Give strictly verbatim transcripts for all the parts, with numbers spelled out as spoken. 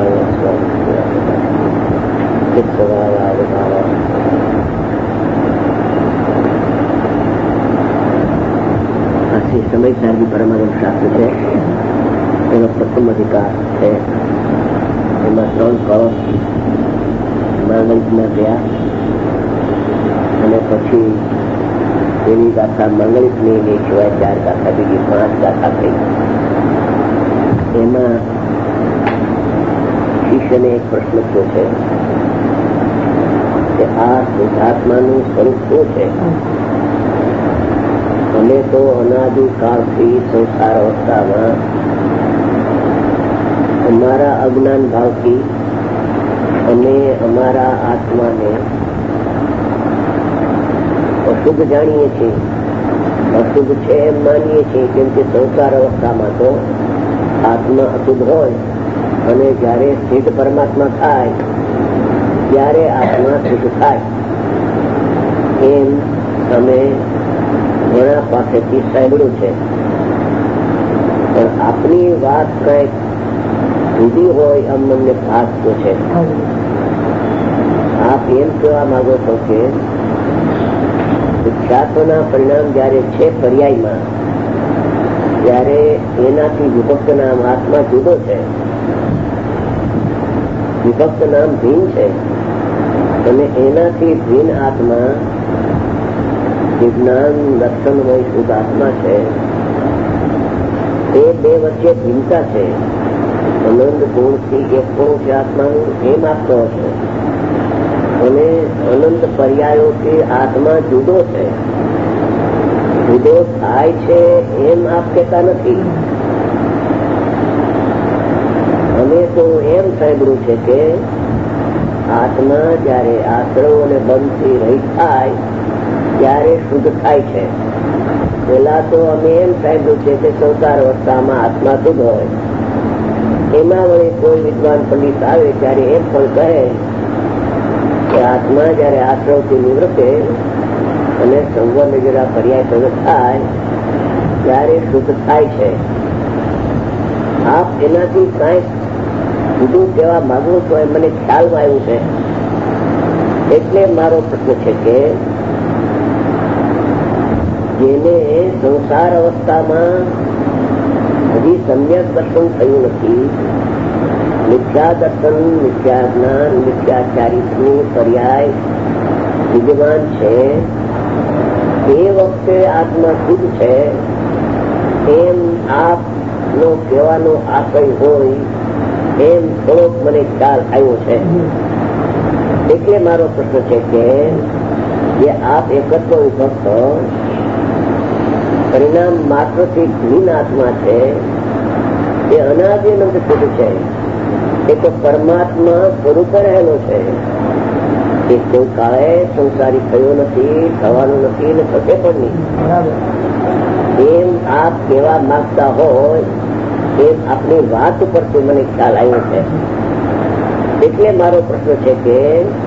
સમય સારજી પરમાનંદ શાસ્ત્ર છે, એનો પ્રથમ અધિકાર છે. એમાં ત્રણ કળશ માંગલિકના ગયા અને પછી એની ગાથા માંગલિકની એ સિવાય ચાર ગાથા બીજી પાંચ ગાથા થઈ. એમાં શિષ્યને એક પ્રશ્ન થયો છે કે આ શુદ્ધાત્માનું સ્વરૂપ શું છે? અમે તો અનાદિકાળથી સંસાર અવસ્થામાં અમારા અજ્ઞાન ભાવથી અમે અમારા આત્માને અશુદ્ધ જાણીએ છીએ, અશુદ્ધ છે એમ માનીએ છીએ. કેમ કે સંસાર અવસ્થામાં તો આત્મા અશુદ્ધ હોય અને જયારે સ્થિત પરમાત્મા થાય ત્યારે આત્મા શુદ્ધ થાય એમ અમે ઘણા પાસેથી સાંભળ્યું છે. પણ આપની વાત કઈક જુદી હોય એમ મને ભાસતું છે. આપ એમ કહેવા માંગો છો કે ખ્યાતોના પરિણામ જયારે છે પર્યાયમાં, ત્યારે એનાથી વિભક્ત નામ આત્મા જુદો છે, વિભક્ત નામ ભીન છે અને એનાથી ભીન આત્મા વિજ્ઞાન દર્શનમય શુદ્ધ આત્મા છે. એ બે વચ્ચે ભિન્નતા છે. અનંત ગુણથી એક ગુણ છે આત્માનું એમ આપતો છે અને અનંત પર્યાયોથી આત્મા જુદો છે. જુદો થાય છે એમ આપ કહેતા નથી. અમે તો એમ સાંભળ્યું છે કે આત્મા જયારે આશ્રવ અને બંધથી રહી થાય ત્યારે શુદ્ધ થાય છે. પેલા તો અમે એમ સાંભળ્યું છે કે સંસાર અવસ્થામાં આત્મા શુદ્ધ હોય. એમાં વળી કોઈ વિદ્વાન પંડિત આવે ત્યારે એમ પણ કહે કે આત્મા જયારે આશ્રવથી નિવૃત્તે અને સંવર્ણ જરા પર્યાય પ્રગટ થાય ત્યારે શુદ્ધ થાય છે. આપ એનાથી કાંઈક જુદું કહેવા માંગો છો એ મને ખ્યાલમાં આવ્યું છે. એટલે મારો પ્રશ્ન છે કે જેને સંસાર અવસ્થામાં હજી સમ્યક દર્શન થયું નથી, મિથ્યા દર્શન, મિથ્યા જ્ઞાન, મિથ્યાચારિત્વનું પર્યાય વિદ્યમાન છે, એ વખતે આત્મા શુદ્ધ છે એમ આપનો કહેવાનો આશય હોય એમ થોડોક મને ખ્યાલ આવ્યો છે. એટલે મારો પ્રશ્ન છે કે જે આપ એકત્વ વિભક્ત પરિણામ માત્રથી ભીન આત્મા છે એ અનાદિ અનંત શુદ્ધ છે. એ તો પરમાત્મા સ્વરૂપે રહેલો છે. એ કોઈ કાળે સંસારી થયો નથી, થવાનું નથી ને થશે પણ નહીં એમ આપ કહેવા માંગતા હોય એમ આપની વાત ઉપરથી મને ખ્યાલ આવ્યો છે. એટલે મારો પ્રશ્ન છે કે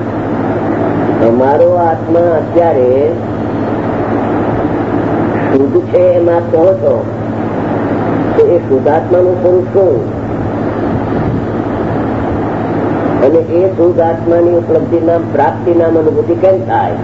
તમારો આત્મા અત્યારે શુદ્ધ છે એમ આપ કહો છો તો એ શુદ્ધાત્માનું સ્વરૂપ શું? અને એ શુદ્ધ આત્માની ઉપલબ્ધિ નામ પ્રાપ્તિ નામ અનુભૂતિ કેમ થાય?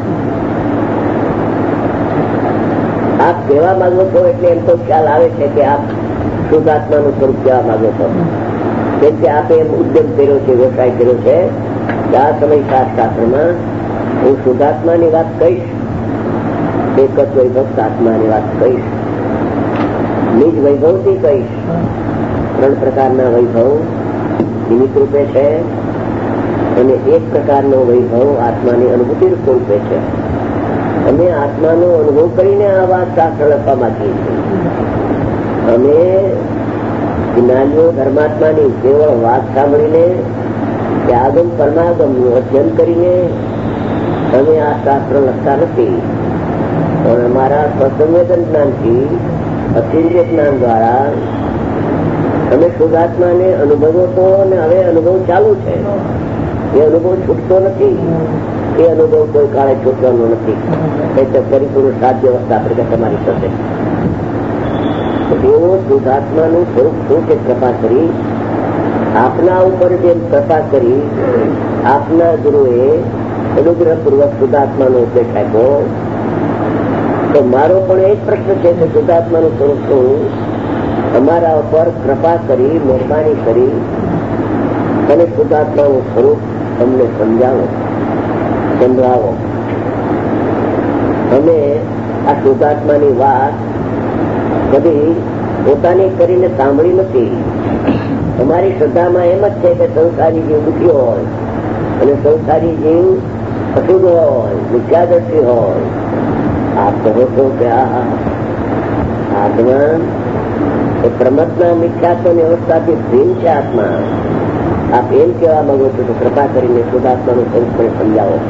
આપ કહેવા માંગો છો એટલે એમ તો ખ્યાલ આવે છે કે આપ શુદ્ધ આત્માનું સ્વરૂપ કહેવા માંગો છો. કેમ કે આપે એમ ઉદ્યમ કર્યો છે, વ્યવસાય કર્યો છે કે આ સમય શાસ્ત્રમાં હું શુદ્ધાત્માની વાત કહીશ, એકત્વ વિભક્ત આત્માની વાત કહીશ, નિજ વૈભવથી કહીશ. ત્રણ પ્રકારના વૈભવ નિમિત્ત રૂપે છે અને એક પ્રકારનો વૈભવ આત્માની અનુભૂતિ સ્વરૂપે છે. અમે આત્માનો અનુભવ કરીને આ વાત શાસ્ત્ર લખવા માંગીએ છીએ. અમે જ્ઞાનીઓ ધર્માત્માની કેવળ વાત સાંભળીને કે આગમ પરમાગમનું અધ્યયન કરીને અમે આ શાસ્ત્ર લખતા નથી. પણ અમારા સ્વસંવેદન જ્ઞાનથી, અતિન્દ્રિય જ્ઞાન દ્વારા અમે શુદ્ધાત્માને અનુભવો તો અને હવે અનુભવ ચાલુ છે. એ અનુભવ છૂટતો નથી. એ અનુભવ કોઈ કાળે છૂટવાનો નથી. એટલે પરિપૂર્ણ સાધ્ય અવસ્થા આપણે તમારી થશે. એવો શુદ્ધાત્માનું સ્વરૂપ શું છે કૃપા કરી આપના ઉપર જેમ કૃપા કરી આપના ગુરુએ અનુગ્રહપૂર્વક શુદ્ધાત્માનો ઉપદેશ આપ્યો, તો મારો પણ એ જ પ્રશ્ન છે કે શુદ્ધાત્માનું સ્વરૂપ શું? અમારા ઉપર કૃપા કરી, મહેરબાની કરી અને શુદ્ધાત્માનું સ્વરૂપ અમને સમજાવો, સંભળાવો. અમે આ શુદ્ધાત્માની વાત કદી પોતાની કરીને સાંભળી નથી. અમારી શ્રદ્ધામાં એમ જ છે કે સંસારી જીવ દુઃખી હોય અને સંસારી જીવ અશુદ્ધ હોય, મિથ્યાદર્શી હોય. આપ કહો છો કે આ આત્મા એ પ્રમતના મિથ્યાત્વની અવસ્થાથી ભીન છે. આત્મા આપ એમ કહેવા માંગો છો તો કૃપા કરીને શુદ્ધાત્માનું સ્વરૂપ પણ સમજાવો.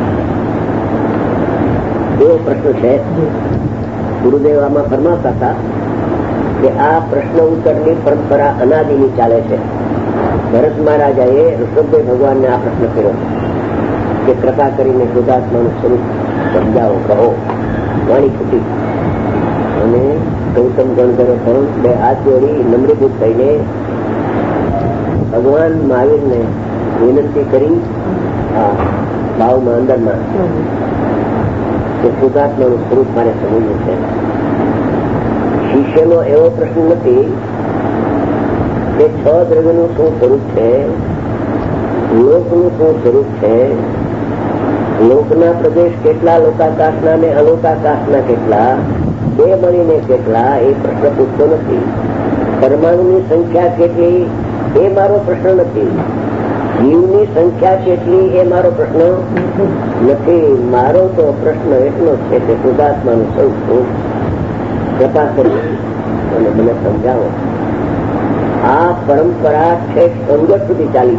એવો પ્રશ્ન છે. ગુરુદેવ આમાં ફરમાવતા હતા કે આ પ્રશ્ન ઉત્તરની પરંપરા અનાદિની ચાલે છે. ભરત મહારાજાએ ઋષભદેવ ભગવાનને આ પ્રશ્ન કર્યો કે કૃપા કરીને શુદ્ધાત્માનું સ્વરૂપ સમજાવો, કહો. વાણી ફૂટી અને ગૌતમ ગણધરો પણ બે હાથ જોડી નમ્રીભૂત થઈને ભગવાન મહાવીરને વિનંતી કરી ભાવમાં અંદરમાં કે શુદ્ધાત્માનું સ્વરૂપ મારે સમજવું છે. શિષ્યનો એવો પ્રશ્ન નથી કે છ દ્રવ્યનું શું સ્વરૂપ છે, લોકનું શું સ્વરૂપ છે, લોકના પ્રદેશ કેટલા, લોકાકાશના ને અલોકાકાશના કેટલા, બે મળીને કેટલા, એ પ્રશ્ન પૂછતો નથી. પરમાણુની સંખ્યા કેટલી એ મારો પ્રશ્ન નથી. જીવની સંખ્યા કેટલી એ મારો પ્રશ્ન નથી. મારો તો પ્રશ્ન એટલો છે કે શુદ્ધાત્માનું સ્વરૂપ કૃપા કરી અને મને સમજાવો. આ પરંપરા છે અંગત સુધી ચાલી.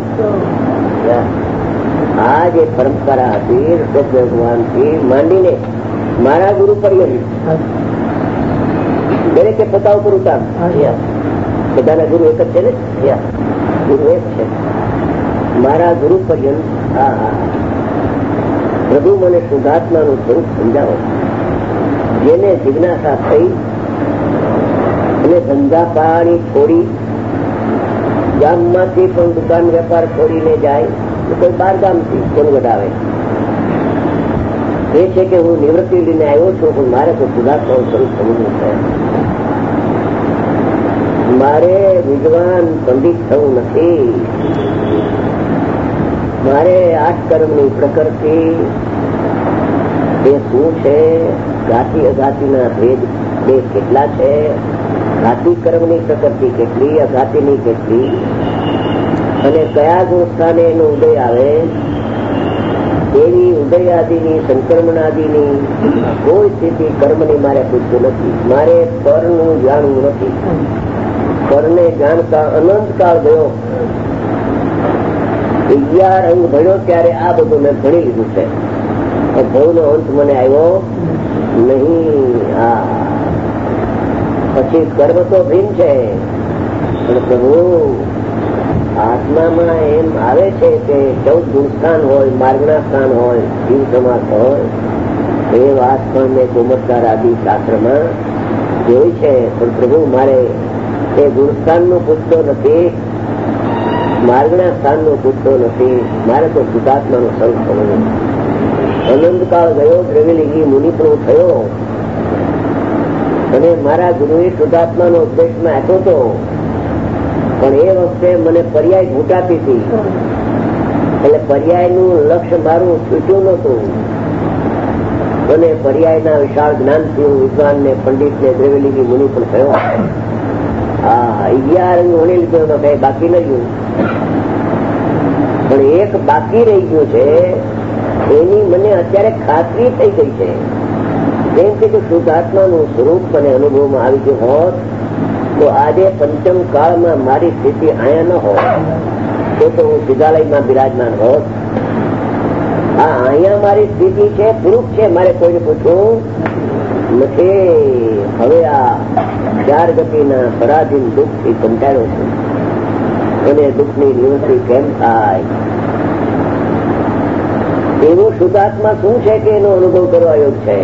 આ જે પરંપરા હતી ઋષભ ભગવાનથી માંડીને મારા ગુરુ પર્યંત દરેકે પોતા ઉપર ઉતાર. બધાના ગુરુ એક જ છે ને, ગુરુ એક છે. મારા ગુરુ પર્યંત હા પ્રભુ મને શુદ્ધાત્માનું સ્વરૂપ સમજાવો. જેને જિજ્ઞાસા થઈ અને ધંધા પાણી છોડી ગામમાંથી પણ દુકાન વેપાર છોડીને જાય, કોઈ બાર ગામથી જનગઢ આવે એ છે કે હું નિવૃત્તિ લઈને આવ્યો છું, પણ મારે તો શુદ્ધાત્માનું સ્વરૂપ સમજવું છે. મારે વિદ્વાન પંડિત થવું નથી. મારે આઠ કર્મની પ્રકૃતિ એ શું છે, ઘાતી અઘાતીના ભેદ બે કેટલા છે, ઘાતી કર્મની પ્રકૃતિ કેટલી, અઘાતીની કેટલી, અને કયા ગુણ સ્થાને એનો ઉદય આવે, એવી ઉદયાદિની સંક્રમણાદિની કોઈ સ્થિતિ કર્મની મારે પૂછતું નથી. મારે પરનું જાણવું નથી. પરને જાણતા અનંત કાળ ગયો, અગિયાર અંગ ભણ્યો ત્યારે આ બધું મેં ભણી લીધું છે. ભવનો અંત મને આવ્યો નહીં. આ પછી કર્મ તો ભીન છે, પણ પ્રભુ આત્મામાં એમ આવે છે કે ચૌદ ગુણસ્થાન હોય, માર્ગના સ્થાન હોય, જીવ સમાસ હોય. એ વાત પણ મેં કોમતકાર આદિ શાસ્ત્રમાં જોઈ છે. પણ પ્રભુ મારે એ ગુણસ્થાનનું પૂછતો નથી, માર્ગના સ્થાનનું પૂછતો નથી. મારે તો શુદ્ધાત્માનું સ્વરૂપ સમજવું. અનંતકાળ ગયો, દ્રવ્યલિંગી મુનિ પણ થયો અને મારા ગુરુએ શુદ્ધાત્માનો ઉપદેશમાં આપ્યો હતો, પણ એ વખતે મને પર્યાય ઘૂંટાતી હતી. એટલે પર્યાયનું લક્ષ્ય મારું છૂટ્યું નહોતું અને પર્યાયના વિશાળ જ્ઞાનથી હું વિદ્વાન ને પંડિત ને દ્રવ્યલિંગી મુનિ પણ થયો. હા, અગિયાર અંગ ભણી લીધો, એમાં કઈ બાકી ન ગયું. પણ એક બાકી રહી ગયું છે, એની મને અત્યારે ખાતરી થઈ ગઈ છે. કેમ કે જો શુદ્ધાત્માનું સ્વરૂપ મને અનુભવમાં આવી ગયું હોત તો આજે પંચમ કાળમાં મારી સ્થિતિ અહીંયા ન હોત, તો તો હું સિદ્ધાલયમાં બિરાજમાન હોત. આ અહીંયા મારી સ્થિતિ છે, પૂરું છે, મારે કોઈને પૂછવું નથી. હવે આ ચાર ગતિના પરાધીન દુઃખથી કંટાળ્યો છું અને દુઃખની નિવૃત્તિ કેમ થાય? એવું શુદ્ધાત્મા શું છે કે એનો અનુભવ કરવા યોગ છે?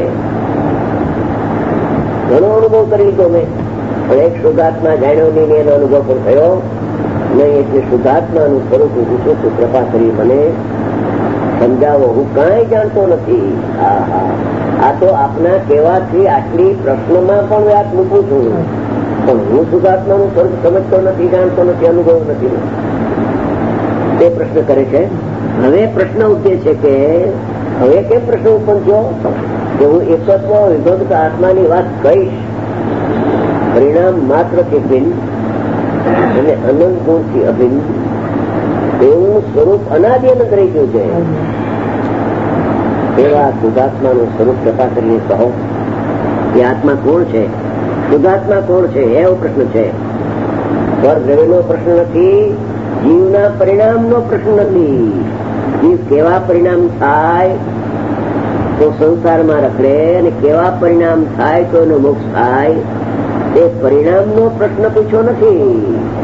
ઘણો અનુભવ કરી લીધો મેં, પણ એક શુદ્ધાત્મા જાણ્યો નહીં, એનો અનુભવ પણ થયો નહીં. એટલે શુદ્ધાત્માનું સ્વરૂપ હું પૂછું છું, કૃપા કરી મને સમજાવો, હું કાંઈ જાણતો નથી. હા હા આ તો આપના કહેવાથી આટલી પ્રશ્નમાં પણ વાત મૂકું છું, પણ હું શુદ્ધાત્માનું સ્વરૂપ સમજતો નથી, જાણતો નથી, અનુભવ નથી. તે પ્રશ્ન કરે છે. હવે પ્રશ્ન ઉઠે છે કે હવે કેમ પ્રશ્ન ઉત્પન્ન થયો કે હું એકત્વ વિભક્ત આત્માની વાત કહીશ, પરિણામ માત્ર કે ભિન્ન અને અનંત ગુણથી અભિન્ન એવું સ્વરૂપ અનાદિ અનંત રહી ગયું છે. એવા શુદ્ધાત્માનું સ્વરૂપ કૃપા કરીને કહો. એ આત્મા કોણ છે? શુદ્ધાત્મા કોણ છે? એવો પ્રશ્ન છે. પર દ્રવ્યનો પ્રશ્ન નથી, જીવના પરિણામનો પ્રશ્ન નથી. જીવ કેવા પરિણામ થાય તો સંસારમાં રખડે અને કેવા પરિણામ થાય તો એનો મોક્ષ થાય, એ પરિણામનો પ્રશ્ન પૂછ્યો નથી.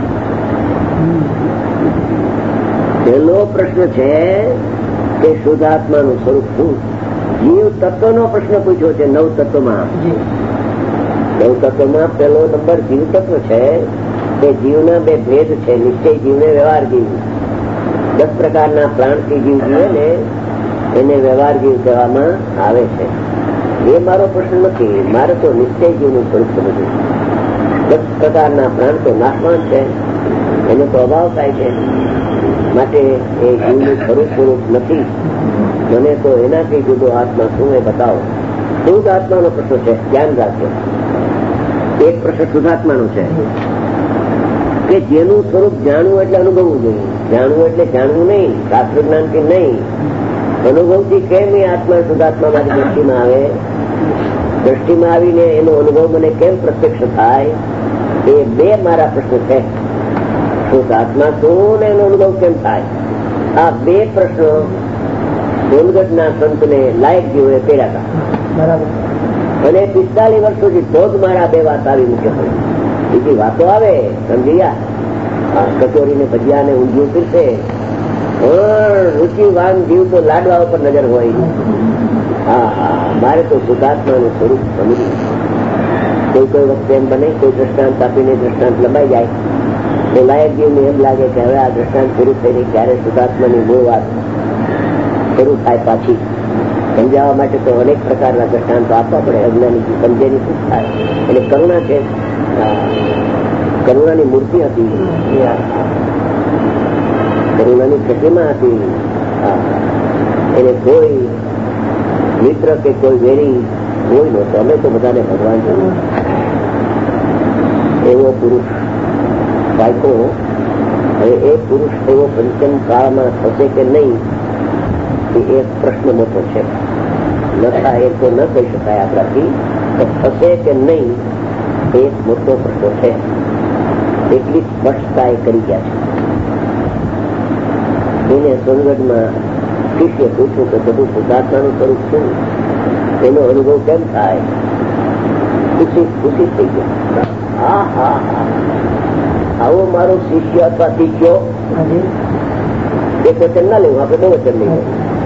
પહેલો પ્રશ્ન છે કે શુદ્ધાત્માનું સ્વરૂપ શું? જીવ તત્વનો પ્રશ્ન પૂછ્યો છે. નવ તત્વમાં નવ તત્વમાં પહેલો નંબર જીવ તત્વ છે કે જીવના બે ભેદ છે, નિશ્ચય જીવ ને વ્યવહાર જીવ. દસ પ્રકારના પ્રાણથી જીવ જીવે ને એને વ્યવહાર જીવ કહેવામાં આવે છે. એ મારો પ્રશ્ન નથી. મારે તો નિશ્ચય જીવનું સ્વરૂપ સમજવું. દસ પ્રકારના પ્રાણ તો નાશવાન છે, એનો તો અભાવ થાય છે, માટે એ જીવનું સ્વરૂપ સ્વરૂપ નથી. મને તો એનાથી જુદો આત્મા શું એ બતાવો. શુદ્ધ આત્માનો પ્રશ્ન છે, ધ્યાન રાખજો. એક પ્રશ્ન શુદ્ધાત્માનો છે કે જેનું સ્વરૂપ જાણવું એટલે અનુભવવું જોઈએ. જાણવું એટલે જાણવું નહીં, શાસ્ત્ર જ્ઞાનથી નહીં, અનુભવથી. કેમ એ આત્મા શુદ્ધાત્મા મારી દ્રષ્ટિમાં આવે? દ્રષ્ટિમાં આવીને એનો અનુભવ મને કેમ પ્રત્યક્ષ થાય? એ બે મારા પ્રશ્ન છે. શુદ્ધાત્મા શું ને એનો અનુભવ કેમ થાય? આ બે પ્રશ્નો સોનગઢના સંતને લાયક જીવોએ કર્યા હતા. અને પિસ્તાલીસ વર્ષ સુધી તો જ મારા બે વાત આવી મૂકે પડે. બીજી વાતો આવે સમજી ગયા, કચોરી ને ભજીયા ને ઊંધિયું પીરસે, રુચિવાન જીવ તો લાડવા ઉપર નજર હોય. હા હા મારે તો શુદ્ધાત્માનું સ્વરૂપ સમજવું. કોઈ કોઈ વખતે એમ બને, કોઈ દ્રષ્ટાંત આપીને દ્રષ્ટાંત લંબાઈ જાય તો લાયક જીવને એમ લાગે કે હવે આ દ્રષ્ટાંત પૂરું થઈને ક્યારે શુદ્ધાત્માની મૂળ વાત શરૂ થાય પાછી. સમજાવવા માટે તો અનેક પ્રકારના દ્રષ્ટાંતો આપવા પડે. અજ્ઞાની સમજેની શું થાય? એટલે કરુણા છે, કરુણાની મૂર્તિ હતી, કરુણાની પ્રતિમા હતી. એને કોઈ મિત્ર કે કોઈ વેરી કોઈ નહોતો. અમે તો બધાને ભગવાન જોયું. એવો પુરુષ બાળકો. હવે એ પુરુષ એવો પંચમ કાળમાં થશે કે નહીં એ એક પ્રશ્ન મોટો છે. ન થાય એ તો ન કહી શકાય આપણાથી, થશે કે નહીં એક મોટો પ્રશ્ન છે. એટલી સ્પષ્ટતા એ કરી ગયા છે. એને સોનગઢમાં શિષ્ય પૂછ્યું કે બધું શુદ્ધાત્માનું સ્વરૂપ શું, એનો અનુભવ કેમ થાય? ખુશી ખુશી થઈ ગયા. હા હા હા આવો મારો શિષ્ય અથવા શીખ્યો. એક વચન ના લેવું, આપણે બે વચન લઈએ.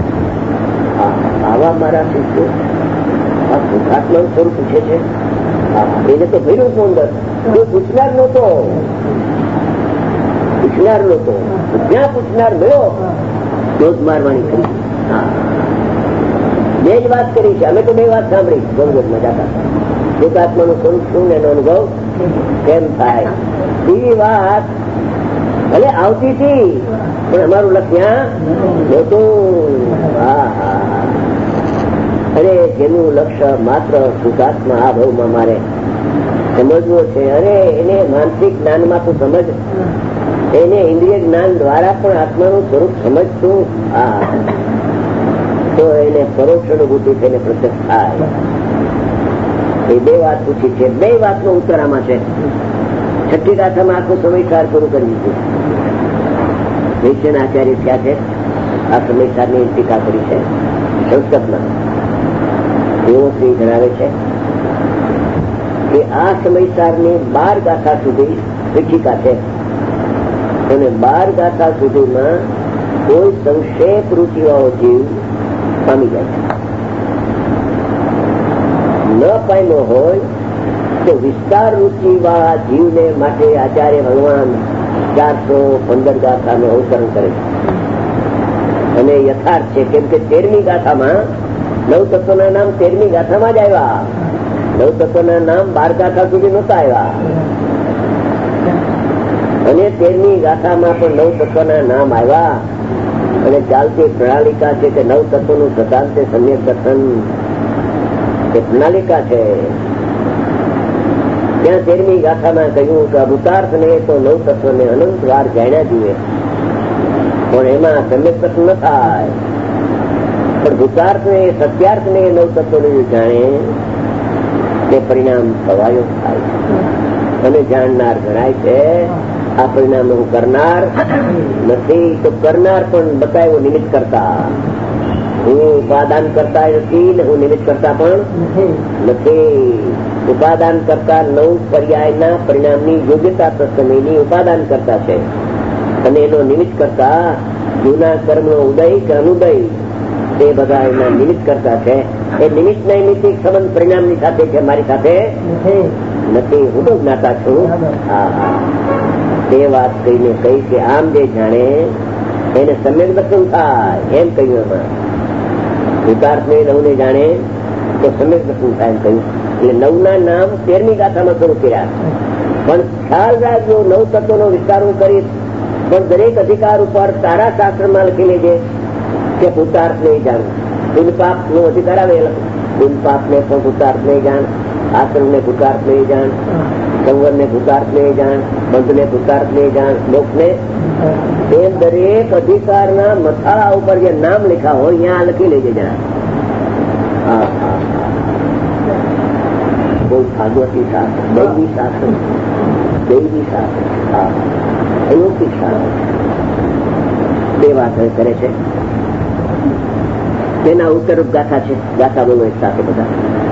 આવા મારા શિષ્યો આ શુદ્ધાત્માનું સ્વરૂપ પૂછે છે. એને તો ભર્યું સુંદર. કોઈ પૂછનાર નહોતો, પૂછનાર નહોતો. જ્યાં પૂછનાર મળ્યો તો જ મારવાણી કરી. બે જ વાત કરી છે. અમે તો બે વાત સાંભળી ગંગોતમાં જતા. શુદ્ધાત્માનું સ્વરૂપ શું એનો અનુભવ કેમ થાય? બીજી વાત ભલે આવતી હતી પણ અમારું લક્ષ્ય નહોતું. હા હા અરે જેનું લક્ષ્ય માત્ર શુદ્ધાત્મા આ ભાવમાં મારે સમજવો છે. અરે એને માનસિક જ્ઞાનમાં તો સમજ, એને ઇન્દ્રિય જ્ઞાન દ્વારા પણ આત્માનું સ્વરૂપ સમજતું હા તો એને પરોક્ષ અનુભૂતિ થઈને પ્રત્યક્ષ થાય. એ બે વાત પૂછી છે. બે વાતનો ઉત્તર આમાં છે. છઠ્ઠી ગાથામાં આખો સમયસાર પૂરું કરી દીધું. વૈશ્યના આચાર્ય થયા છે. આ સમયસારની ટીકા કરી છે સંસ્કૃતમાં. એવો શ્રી જણાવે છે કે આ સમયસારની બાર ગાથા સુધી શિક્ષિકા છે અને બાર ગાથા સુધીમાં કોઈ સંક્ષેપ રૂચિવાળો જીવ પામી જાય છે. ન પામ્યો હોય તો વિસ્તાર રૂચિવાળા જીવને માટે આચાર્ય ભગવાન ચારસો પંદર ગાથાનું અવતરણ કરે છે અને યથાર્થ છે. કેમ કે તેરમી ગાથામાં નવ તત્વના નામ તેરમી ગાથામાં જ આવ્યા. નવ તત્વના નામ બાર ગાથા સુધી નહોતા આવ્યા અને તેરમી ગાથામાં પણ નવ તત્વના નામ આવ્યા. અને ચાલતી પ્રણાલિકા છે કે નવ તત્વનું સદાંતે સમ્યક દર્શન એ પ્રણાલિકા છે. ત્યાં તેરમી ગાથામાં કહ્યું કે અભૂતાર્થ ને તો નવ તત્વને અનંત વાર જાણ્યા જોઈએ પણ એમાં સમ્યક દર્શન ન થાય. પણ ભૂતાર્થ ને સત્યાર્થ ને નવ તત્વને જાણે તે પરિણામ સવાયો થાય અને જાણનાર ગણાય છે. આ પરિણામ હું કરનાર નથી તો કરનાર પણ બતાવ્યો નિમિત્ત કરતા. હું ઉપાદાન કરતા નથી ને હું નિમિત્ત કરતા પણ નથી. ઉપાદાન કરતા નવ પર્યાયના પરિણામની યોગ્યતા પ્રસંગની ઉપાદાન કરતા છે અને એનો નિમિત્ત કરતા જૂના કર્મનો ઉદય કે અનુદય તે બધા એના નિમિત્ત કરતા છે. એ નિમિત્ત નૈમિત્તિક સંબંધ પરિણામની સાથે છે, મારી સાથે નથી. હું તો જ્ઞાતા છું. હા હા તે વાત કહીને કહી કે આમ જે જાણે એને સમ્યક દર્શન થાય એમ કહ્યું. એમાં વિકાર્થને નવને જાણે તો સમ્યક દર્શન થાય એમ કહ્યું. એટલે નવના નામ તેરમી ગાથામાં શરૂ કર્યા. પણ ખ્યાલ રાખજો, નવ તત્વનો વિસ્તાર હું કરીશ પણ દરેક અધિકાર ઉપર તારા શાસ્ત્રમાં લખી લેજે કે ભૂતાર્થ નહીં જાણ. પુનપાપ નો અધિકાર આવે પુનપાપ ને પણ ભૂતાર્થ નહીં જાણ, આશ્રમ ને ભૂતાર્થ નહીં જાણ, સંવર ને ભૂતાર્થ નહીં જાણ, બંધ ને ભૂતાર્થ નહીં જાણ, મોક્ષ ને એમ દરેક અધિકારના મથાળા ઉપર જે નામ લખ્યા હોય ત્યાં લખી લેજે જરા. હા હા બહુ ભાગવતી શાસ્ત્ર, દૈવી શાસ્ત્ર, દૈવી શાસ્ત્ર, હા અલૌકિક શાસ્ત્ર બે વાત કરે છે. તેના ઉત્તર ગાથા છે. ગાથા બોલો એક સાથે બધા.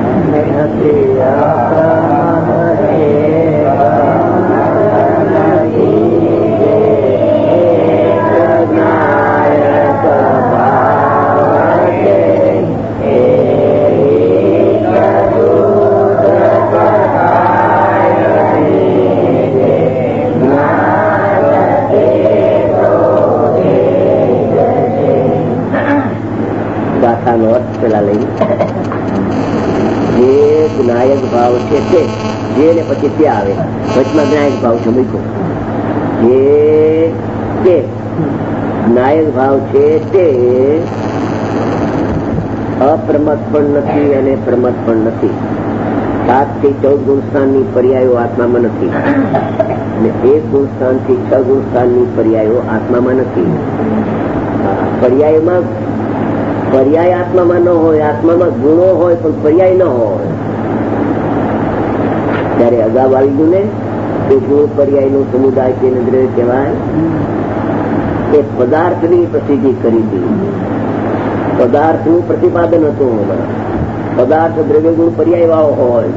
ગાથાનો અર્થ પેલા લઈ જે જ્ઞાયક ભાવ છે તે જે ને પછી તે આવે વચમાં જ્ઞાયક ભાવ છે મૂકો. જે તે જ્ઞાયક ભાવ છે તે અપ્રમત પણ નથી અને પ્રમત પણ નથી. સાત થી ચૌદ ગુણસ્થાનની પર્યાયો આત્મામાં નથી અને એક ગુણસ્થાન થી છ ગુણસ્થાનની પર્યાયો આત્મામાં નથી. પર્યાયમાં પર્યાય આત્મામાં ન હોય, આત્મામાં ગુણો હોય પણ પર્યાય ન હોય. ત્યારે અગાઉ આવી ગયું ને તે ગુણ પર્યાય નો સમુદાય તેને દ્રવ્ય કહેવાય. એ પદાર્થની પ્રસિદ્ધિ કરી હતી. પદાર્થનું પ્રતિપાદન હતું. પદાર્થ દ્રવ્ય ગુણ પર્યાય વાળો હોય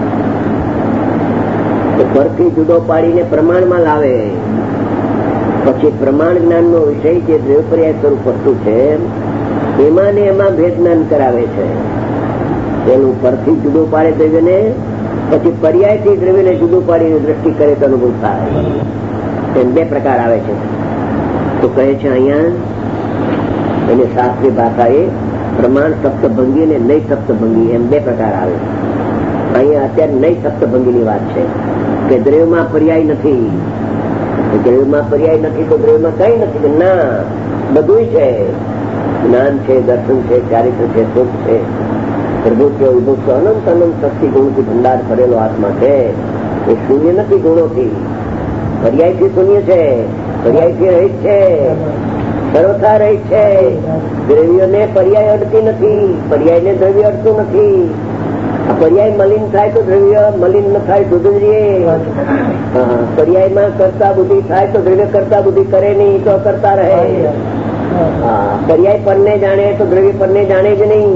તો ફરથી જુદો પાડીને પ્રમાણમાં લાવે. પછી પ્રમાણ જ્ઞાનનો વિષય જે દ્રવ્ય પર્યાય સ્વરૂપ વસ્તુ છે એમાં ને એમાં ભેદ જ્ઞાન કરાવે છે. એનું પરથી જુદું પાડે દ્રવ્યને, પછી પર્યાયથી દ્રવ્યને જુદું પાડીને દ્રષ્ટિ કરે તો અનુભવ થાય. એમ બે પ્રકાર આવે છે. તો કહે છે અહીંયા એને શાસ્ત્રીય ભાષાએ પ્રમાણ સપ્તભંગી અને નઈ સપ્તભંગી એમ બે પ્રકાર આવે. અહીંયા અત્યારે નઈ સપ્તભંગીની વાત છે કે દ્રવ્યમાં પર્યાય નથી. દ્રવ્યમાં પર્યાય નથી તો દ્રવ્યમાં કઈ નથી. ના, બધું છે. જ્ઞાન છે, દર્શન છે, ચારિત્ર છે, સુખ છે, પ્રભુત્વ વિભુત્વ અનંત અનંત શક્તિ ગુણથી ભંડાર ભરેલો આત્મા છે. એ શૂન્ય નથી ગુણોથી, પર્યાયથી શૂન્ય છે, પર્યાયથી રહિત છે, સર્વથા રહિત છે. દ્રવ્યોને પર્યાય અડતી નથી, પર્યાયને દ્રવ્ય અડતું નથી. આ પર્યાય મલિન થાય તો દ્રવ્ય મલિન ન થાય જુદું જ રે. પર્યાયમાં કરતા બુદ્ધિ થાય તો દ્રવ્ય કરતા બુદ્ધિ કરે નહીં તો કરતા રહે. પર્યાય પરને જાણે તો દ્રવ્ય પરને જાણે જ નહીં.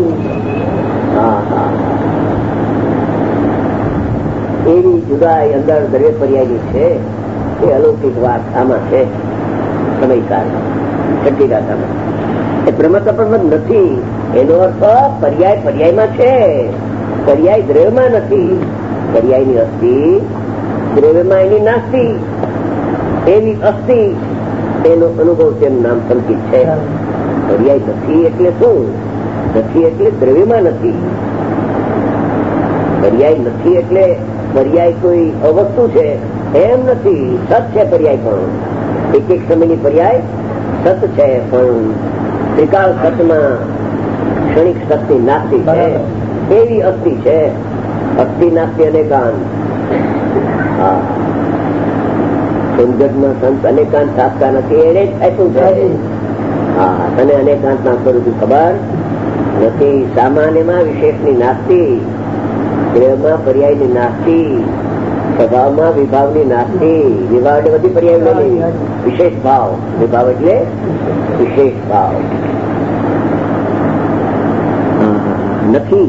એવી જુદાઈ અંદર દ્રવ્ય પર્યાયની છે. એ અલૌકિક વાત આમાં છે. સમયકાળમાં છઠ્ઠી ગાથામાં એ પ્રમત અપ્રમત નથી. એનો અર્થ પર્યાય પર્યાયમાં છે, પર્યાય દ્રવ્યમાં નથી. પર્યાયની અસ્તિ દ્રવ્યમાં એની નાસ્તી. એવી અસ્થિ એનો અનુભવ તેનું નામ સંકિત છે. પર્યાય નથી એટલે શું? નથી એટલે દ્રવ્યમાં નથી. પર્યાય નથી એટલે પર્યાય કોઈ અવસ્તુ છે એમ નથી. સત છે પર્યાય, પણ એક એક સમયની પર્યાય સત છે, પણ ત્રિકાળ સતમાં ક્ષણિક શક્તિ નાસ્તી છે. એવી અસ્થિ છે. અસ્થિ નાસ્તી અનેકાંત. હા, સંજગમાં સંત અનેકાંત સાધતા નથી, એને જ થતું છે. હા, તને અનેકાંત ના કરું છું ખબર નથી. સામાન્યમાં વિશેષની નાસ્તી, દેહમાં પર્યાયની નાસ્તી, સ્વભાવમાં વિભાવની નાસ્તી. વિભાવ એટલે બધી પર્યાય નહીં, વિશેષ ભાવ. વિભાવ એટલે વિશેષ ભાવ નથી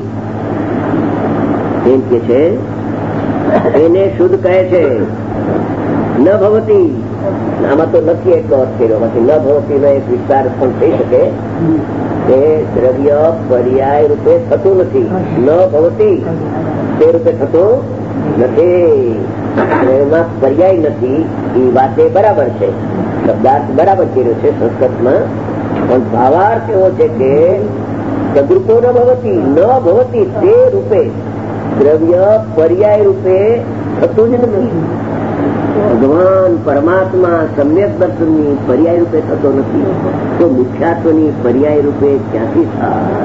એમ કે છે. એને શુદ્ધ કહે છે. ન ભવતી, આમાં તો નથી એટલો અર્થ કર્યો. બાકી ન ભવતી નો એક વિસ્તાર પણ થઈ શકે કે દ્રવ્ય પર્યાય રૂપે થતું નથી. ન ભવતી તે રૂપે થતું નથી. એમાં પર્યાય નથી એ વાત બરાબર છે, શબ્દાર્થ બરાબર કર્યો છે સંસ્કૃતમાં, પણ ભાવાર્થ એવો છે કે સદરૂપો ન ભવતી, ન ભવતી તે રૂપે દ્રવ્ય પર્યાય રૂપે થતું જ નથી. ભગવાન પરમાત્મા સમ્યક દર્શનની પર્યાય રૂપે થતો નથી, તો મુખ્યાત્વની પર્યાય રૂપે ક્યાંથી થાય?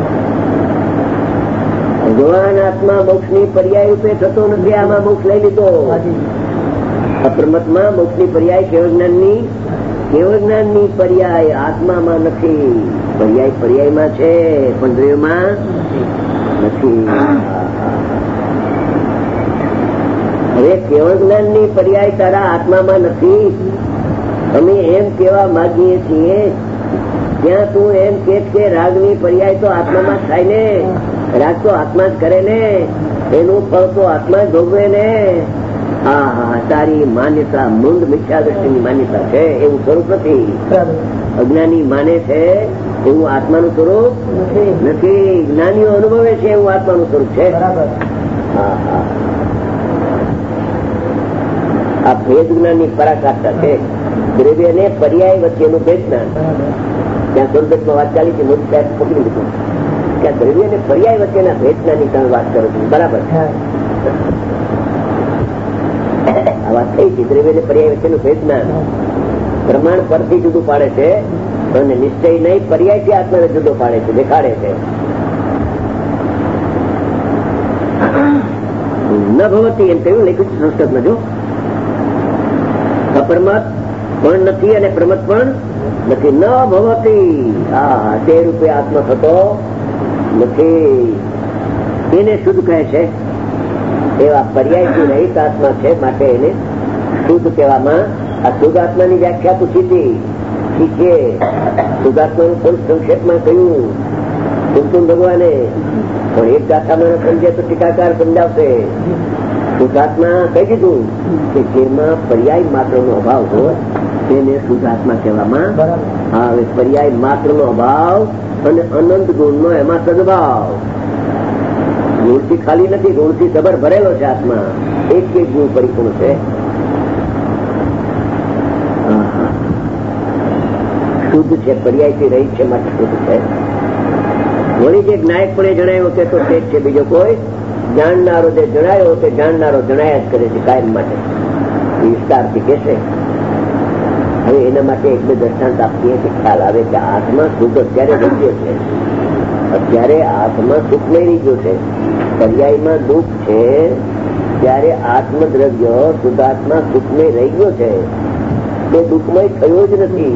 ભગવાન આત્મા મોક્ષ ની પર્યાય રૂપે થતો નથી. આમાં મોક્ષ લઈ લીધો. અપ્રમતમાં મોક્ષ ની પર્યાય કેવળ જ્ઞાનની કેવળ જ્ઞાનની પર્યાય આત્મામાં નથી. પર્યાય પર્યાયમાં છે, પણ દ્રવ્યમાં નથી. હવે કેવળ જ્ઞાનની પર્યાય તારા આત્મામાં નથી. અમે એમ કેવા માંગીએ છીએ ત્યાં તું એમ કે રાગની પર્યાય તો આત્મામાં થાય ને, રાગ તો આત્મા જ કરે ને, એનું ફળ તો આત્મા જ ભોગવે ને. હા હા, તારી માન્યતા મૂંડ મિથ્યા દ્રષ્ટિની માન્યતા છે, એવું સ્વરૂપ નથી. અજ્ઞાની માને છે એવું આત્માનું સ્વરૂપ નથી. જ્ઞાનીઓ અનુભવે છે એવું આત્માનું સ્વરૂપ છે. હા હા, આ ભેદ જ્ઞાનની પરાકાષ્ઠા છે. દ્રવ્ય ને પર્યાય વચ્ચેનું ભેદ જ્ઞાન. ત્યાં સ્વરૂપમાં વાત ચાલી છે, મોદી સાહેબ પકડી લીધું કે દ્રવ્ય ને પર્યાય વચ્ચેના ભેદ જ્ઞાનની તમે વાત કરો છો. બરાબર, આ વાત થઈ છે. દ્રવ્ય ને પર્યાય વચ્ચેનું ભેદ જ્ઞાન પ્રમાણ પરથી જુદું પાડે છે, અને નિશ્ચય નહીં પર્યાયથી આત્માને જુદો પાડે છે, દેખાડે છે. ન ભવતી એમ કહ્યું લખ્યું છે સંસ્કૃતમાં. જો અપ્રમત પણ નથી અને પ્રમત પણ નથી. ન ભવતી, હા, તે રૂપે આત્મા થતો નથી. એને શુદ્ધ કહે છે. એવા પર્યાયથી રહિત આત્મા છે, માટે એને શુદ્ધ કહેવામાં. આ શુદ્ધ આત્માની વ્યાખ્યા પૂછી હતી. ઠીક છે, શુદ્ધાત્માનું થોડું સંક્ષેપમાં કહ્યું સુલતુન ભગવાને, પણ એક ગાથામાં સમજે તો ટીકાકાર સમજાવશે. શુદ્ધાત્મા કહી દીધું કે જેમાં પર્યાય માત્રનો અભાવ હોય તેને શુદ્ધાત્મા કહેવામાં. હા, હવે પર્યાય માત્રનો અભાવ અને અનંત ગુણનો એમાં સદભાવ. ગુણથી ખાલી નથી, ગુણથી સબર ભરેલો છે આત્મા. એક એક ગુણ પરિપૂર્ણ છે. શુદ્ધ છે, પર્યાયથી રહી છે, માટે શુદ્ધ છે. વળી જે જ્ઞાયકપણે જણાયો કે તો તે જ છે. બીજો કોઈ જાણનારો જે જણાયો તે જાણનારો જણાયા જ કરે છે કાયમ માટે. વિસ્તારથી કે છે. હવે એના માટે એક બે દ્રષ્ટાંત આપીએ કે ખ્યાલ આવે કે આત્મા શુદ્ધ અત્યારે રહી ગયો છે. અત્યારે આત્મા સુખ નહીં રહી ગયો છે. પર્યાયમાં દુઃખ છે, ત્યારે આત્મદ્રવ્ય શુદ્ધાત્મા સુખમય રહી ગયો છે. તે દુઃખમય થયો જ નથી.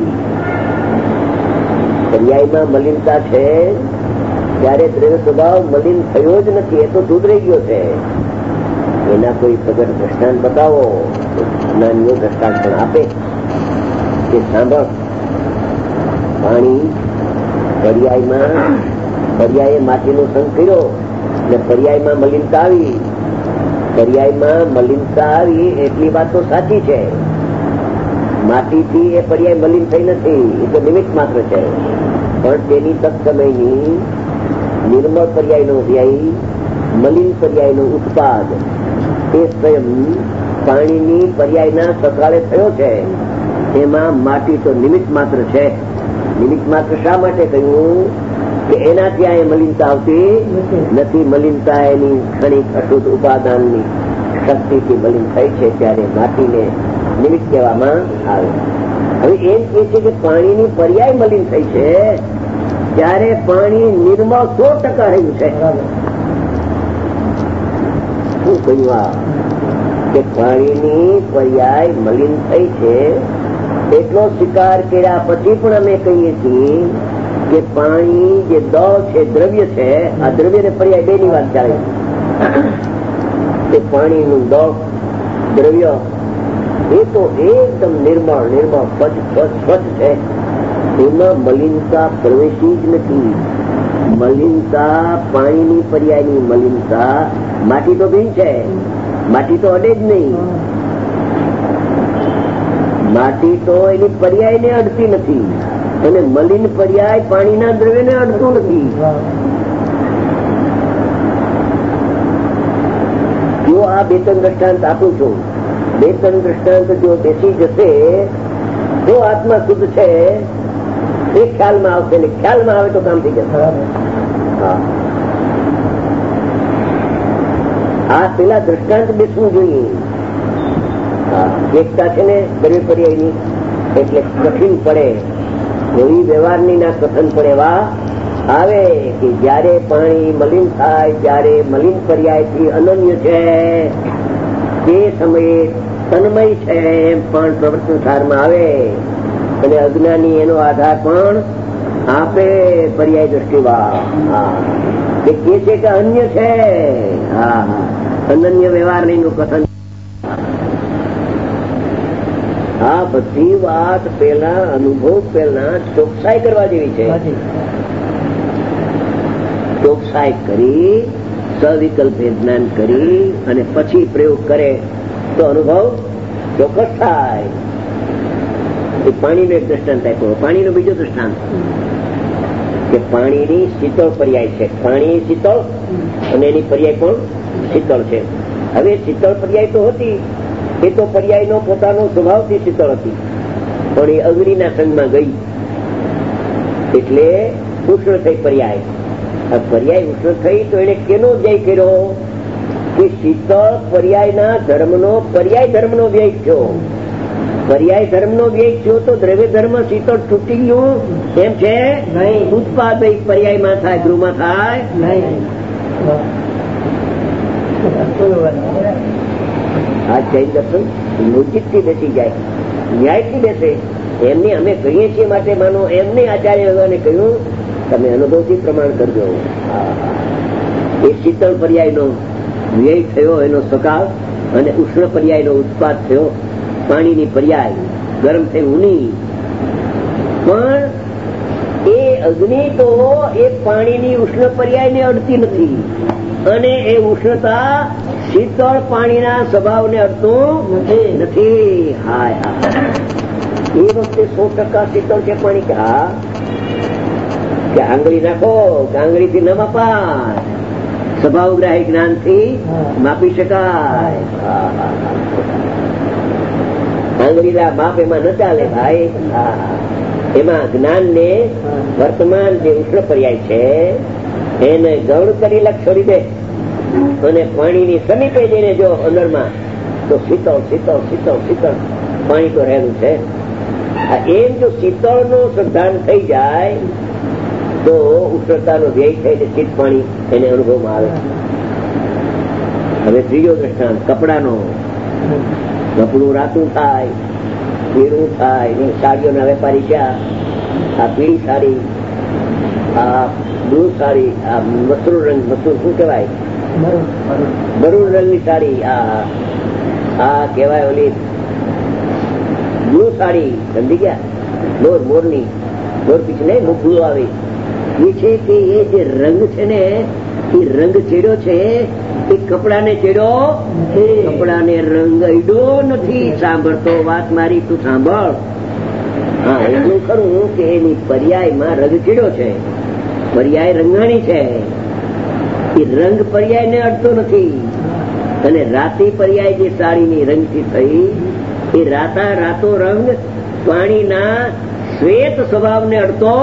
પર્યાયમાં મલિનતા છે, ત્યારે દ્રવ્ય સ્વભાવ મલિન થયો જ નથી. એ તો શુદ્ધ રહી ગયો છે. એના કોઈ પ્રગટ દ્રષ્ટાંત બતાવો. જ્ઞાનીઓ દ્રષ્ટાંત પણ આપે કે સાંભળ, પાણી પર્યાયમાં પર્યાયે માટીનો સંગ કર્યો અને પર્યાયમાં મલિનતા આવી. પર્યાયમાં મલિનતા આવી એટલી વાત તો સાચી છે. માટીથી એ પર્યાય મલિન થઈ નથી, એ તો નિમિત્ત માત્ર છે. પણ તેની તત્સમયની નિર્મળ પર્યાયનો વ્યય, મલિન પર્યાયનો ઉત્પાદ એ સ્વયં પાણીની પર્યાયના સકાળે થયો છે. એમાં માટી તો નિમિત્ત માત્ર છે. નિમિત્ત માત્ર શા માટે કહ્યું કે એનાથી આ મલિનતા આવતી નથી. મલિનતા એની ક્ષણિક અશુદ્ધ ઉપાદાનની શક્તિથી મલિન થઈ છે, ત્યારે માટીને નિમિત્ત કહેવામાં આવે. હવે એમ કે છે કે પાણીની પર્યાય મલિન થઈ છે, ત્યારે પાણી નિર્મળ સો ટકા રહ્યું છે. શું કહ્યું આ કે પાણીની પર્યાય મલિન થઈ છે, એટલો સ્વીકાર કર્યા પછી પણ અમે કહીએ છીએ કે પાણી જે દ છે, દ્રવ્ય છે, આ દ્રવ્ય ને પર્યાય બે ની વાત ચાલે છે. પાણીનું દ દ્રવ્ય એ તો એકદમ નિર્મળ નિર્મળ સ્વચ્છ સ્વચ્છ સ્વચ્છ છે. એમાં મલિનતા પ્રવેશી જ નથી. મલિનતા પાણીની પર્યાયની મલિનતા, માટી તો ભીન છે, માટી તો અડે જ નહીં. માટી તો એની પર્યાયને અડતી નથી, અને મલિન પર્યાય પાણીના દ્રવ્યને અડતું નથી. જો આ બે ત્રણ દ્રષ્ટાંત આપું છું, બે ત્રણ દ્રષ્ટાંત જો બેસી જશે તો આત્મા શુદ્ધ છે એ ખ્યાલમાં આવશે ને ખ્યાલમાં આવે તો કામ થઈ જશે. આ પેલા દ્રષ્ટાંત બેસવું જોઈએ. એકતા છે ને દ્રવ્ય પર્યાયની, એટલે કઠિન પડે એવી વ્યવહારની ના કથન પણ એવા આવે કે જયારે પાણી મલિન થાય, જયારે મલિન પર્યાયથી અનન્ય છે તે સમયે તન્મય છે એમ પણ પ્રવર્તન સારમાં આવે, અને અજ્ઞાની એનો આધાર પણ આપે પર્યાય દ્રષ્ટિમાં કે છે કે અન્ય છે. હા, અનન્ય વ્યવહાર નહીં નું કથન. આ બધી વાત પેલા અનુભવ પેલા ચોકસાઈ કરવા જેવી છે. ચોકસાઈ કરી સવિકલ્પે જ્ઞાન કરી અને પછી પ્રયોગ કરે તો અનુભવ ચોક્કસ થાય. પાણીનો એક દ્રષ્ટાંત આપ્યો. પાણીનો બીજો દ્રષ્ટાંત કે પાણીની શીતળ પર્યાય છે. પાણી શીતળ અને એની પર્યાય પણ શીતળ છે. હવે શીતળ પર્યાય તો હતી, એ તો પર્યાયનો પોતાનો સ્વભાવથી શીતળ હતી, પણ એ અગ્નિના સંગમાં ગઈ એટલે ઉષ્ણ થઈ પર્યાય. આ પર્યાય ઉષ્ણ થઈ તો એને કેનો વ્યય કર્યો કે શીતળ પર્યાયના ધર્મનો પર્યાય ધર્મનો વ્યય થયો. પર્યાય ધર્મનો વ્યય થયો તો દ્રવ્ય ધર્મ શીતળ તૂટી ગયું એમ છે નહીં. ઉત્પાદ પર્યાયમાં થાય, ગૃહમાં થાય નહીં. આ જૈન દર્શન લોજિકથી બેસી જાય, ન્યાયથી બેસે. એમને અમે કહીએ છીએ માટે માનો એમને આચાર્ય ભગવાને કહ્યું તમે અનુભવથી પ્રમાણ કરજો. એ શીતળ પર્યાયનો વ્યય થયો એનો સકાળ, અને ઉષ્ણ પર્યાયનો ઉત્પાદ થયો. પાણીની પર્યાય ગરમ થઈ ઊની, પણ એ અગ્નિ તો એ પાણીની ઉષ્ણ પર્યાયને અડતી નથી, અને એ ઉષ્ણતા શીતળ પાણીના સ્વભાવને અડતું નથી. હાય હા, એ વખતે સો ટકા શીતળ છે પાણી. કે હા કે આંગળી નાખો કે આંગળીથી ન મપાય, સ્વભાવગ્રાહી જ્ઞાનથી માપી શકાય. આંગળીના માપ એમાં ન ચાલે ભાઈ. એમાં જ્ઞાન ને વર્તમાન જે ઉષ્ણ પર્યાય છે એને ગૌણ કરી લખ છોડી દે, અને પાણીની સમીપે જઈને જો અંદરમાં તો શીતળ શીતળ શીતળ શીતળ પાણી તો રહેલું છે. એમ જો શીતળ નો શ્રદ્ધાન થઈ જાય તો ઉષ્ણતાનો વ્યય થઈને શીત પાણી એને અનુભવમાં આવે. હવે ત્રીજો દ્રષ્ટાંત કપડાનો. કપડું રાતું થાય, પીળું થાય, સાડીઓના વેપારી છે. આ પીળી સાડી, આ બ્લુ સાડી, આ મસરૂ રંગ, મસરૂ શું કહેવાય, મરૂન રંગની સાડી, આ આ કહેવાય ઓલી બ્લુ સાડી, સમજી ગયા, મોર મોરની મોર પીછે ને મુખડું આવે. એ છે કે એ જે રંગ છે ને એ રંગ ચેડ્યો છે એ કપડાને ચેડ્યો, કપડાને રંગ અડ્યો નથી. સાંભળતો વાત મારી તું સાંભળ. હા, એટલું ખરું કે એની પર્યાયમાં રંગ ચેડ્યો છે, પર્યાય રંગાણી છે. એ રંગ પર્યાય ને અડતો નથી. અને રાતી પર્યાય જે સાડીની રંગથી થઈ એ રાતા રાતો રંગ પાણીના શ્વેત સ્વભાવને અડતો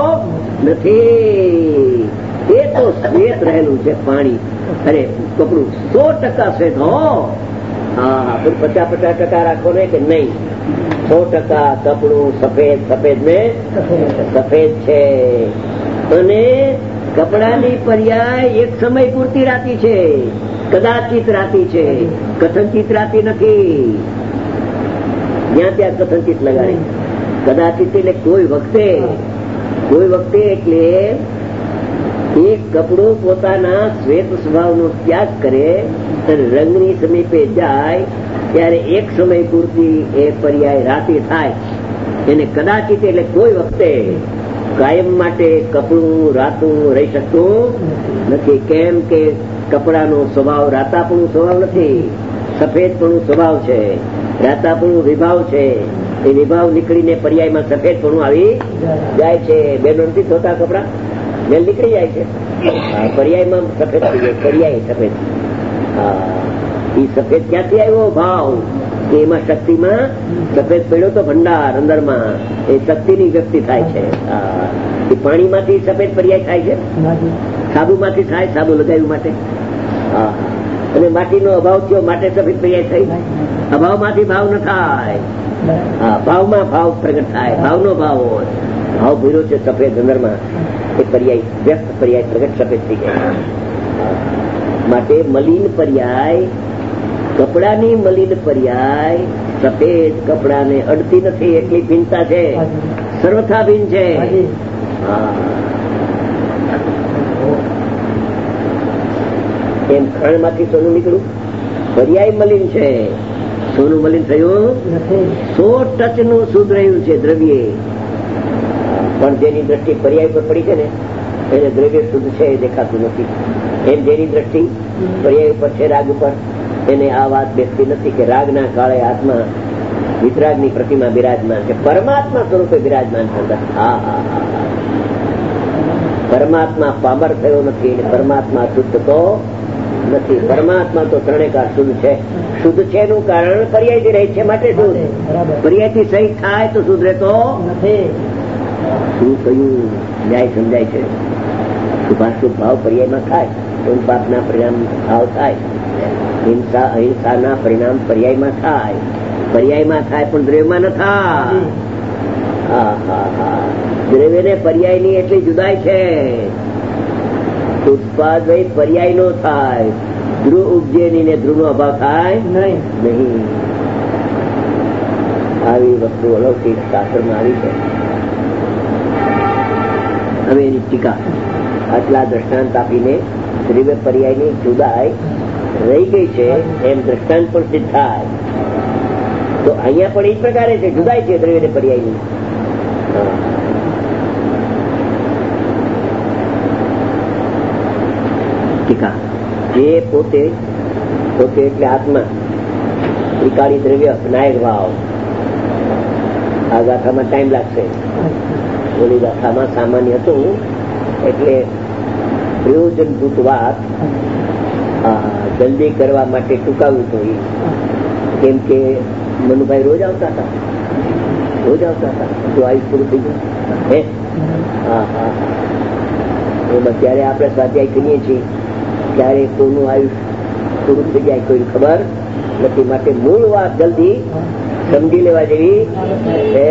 નથી. એ તો શ્વેત રહેલું છે પાણી. અરે કપડું સો ટકા શ્વેત હો. હા, પચાસ પચાસ ટકા રાખો ને કે નહીં, સો ટકા કપડું સફેદ સફેદ ને સફેદ છે. અને કપડાની પર્યાય એક સમય પૂરતી રાતી છે, કદાચિત રાતી છે, કથનચિત રાતી નથી. જ્યાં ત્યાં કથનચિત લગાડી. કદાચિત એટલે કોઈ વખતે, કોઈ વખતે એટલે એક કપડું પોતાના શ્વેત સ્વભાવનો ત્યાગ કરે અને રંગની સમીપે જાય ત્યારે એક સમય પૂરતી એ પર્યાય રાતી થાય. એને કદાચિત એટલે કોઈ વખતે કાયમ માટે કપડું રાતું રહી શકતું નથી. કેમ કે કપડાનો સ્વભાવ રાતાપણું સ્વભાવ નથી, સફેદપણું સ્વભાવ છે. રાતાપણું વિભાવ છે, એ વિભાવ નીકળીને પર્યાયમાં સફેદપણું આવી જાય છે. બેનો નથી ધોતા કપડા, મેલ નીકળી જાય છે, પર્યાયમાં સફેદ થઈ જાય. પર્યાય સફેદ. એ સફેદ ક્યાંથી આવ્યો ભાવ? એમાં શક્તિમાં સફેદ પડ્યો તો ભંડાર અંદરમાં, એ શક્તિની વ્યક્તિ થાય છે. એ પાણીમાંથી સફેદ પર્યાય થાય છે, સાબુમાંથી થાય, સાબુ લગાવ્યું માટે. અને માટીનો અભાવ થયો માટે સફેદ પર્યાય થઈ. અભાવમાંથી ભાવ ન થાય, ભાવમાં ભાવ પ્રગટ થાય. ભાવનો ભાવ હોય, ભાવ ભૂર્યો છે સફેદ અંદરમાં, એ પર્યાય વ્યક્ત પર્યાય પ્રગટ સફેદ થઈ જાય. માટે મલિન પર્યાય, કપડાની મલિન પર્યાય સફેદ કપડાને અડતી નથી. એટલી ભિન્નતા છે, સર્વથા ભિન્ન છે. એમ ખાણમાંથી સોનું નીકળ્યું, પર્યાય મલિન છે, સોનું મલિન થયું. સો ટચ નું શુદ્ધ રહ્યું છે દ્રવ્ય, પણ જેની દ્રષ્ટિ પર્યાય પર પડી છે ને એને દ્રવ્ય શુદ્ધ છે એ દેખાતું નથી. એમ જેની દ્રષ્ટિ પર્યાય ઉપર છે, રાગ ઉપર, એને આ વાત બેસતી નથી કે રાગના કાળે આત્મા વિતરાગની પ્રતિમા બિરાજમાન છે, પરમાત્મા સ્વરૂપે બિરાજમાન થતા. હા હા હા પરમાત્મા પામર થયો નથી, પરમાત્મા શુદ્ધ તો નથી. પરમાત્મા તો ત્રણેકાર શુદ્ધ છે. શુદ્ધ છે નું કારણ પર્યાયથી રહે છે માટે શુદ્ધ. પર્યાયથી સહી થાય તો શુદ્ધ રહેતો નથી. શું કયું ન્યાય સમજાય છે? શુભાશુભ ભાવ પર્યાયમાં થાય તો પાપના પરિણામ ભાવ થાય. હિંસા અહિંસાના પરિણામ પર્યાયમાં થાય, પર્યાયમાં થાય પણ દ્રવ્યમાં ન થાય. હા હા હા દ્રવ્ય ને પર્યાય ની એટલી જુદાઈ છે. ઉત્પાદ પર્યાય નો થાય, ધ્રુવ ઉપજેની ને ધ્રુવ નો અભાવ થાય નહીં. આવી વસ્તુ અલૌકિક શાસ્ત્રમાં આવી છે. હવે એની ટીકા આટલા દ્રષ્ટાંત આપીને દ્રવ્ય પર્યાય ની જુદાઈ રહી ગઈ છે એમ દ્રષ્ટાંત પણ સિદ્ધ થાય. તો અહીંયા પણ એ જ પ્રકારે છે, જુદાઈ છે દ્રવ્ય ને પર્યાય ની. ટીકા જે પોતે પોતે એટલે આત્મા ત્રિકાળી દ્રવ્ય નાયક ભાવ. આ ગાથામાં ટાઈમ લાગશે, ઓલી ગાથામાં સામાન્ય હતું એટલે પ્રયોજનભૂત વાત જલ્દી કરવા માટે ટૂંકાવ્યું હતું. કેમ કે મનુભાઈ રોજ આવતા હતા, રોજ આવતા હતા. જો આયુષ પૂરું થઈ ગયું હે. હા હા એમાં ત્યારે આપણે સ્વાધ્યાય કરીએ છીએ ત્યારે કોઈનું આયુષ પૂરું થઈ જાય કોઈ ખબર નથી. માટે મૂળ વાત જલ્દી સમજી લેવા જેવી છે.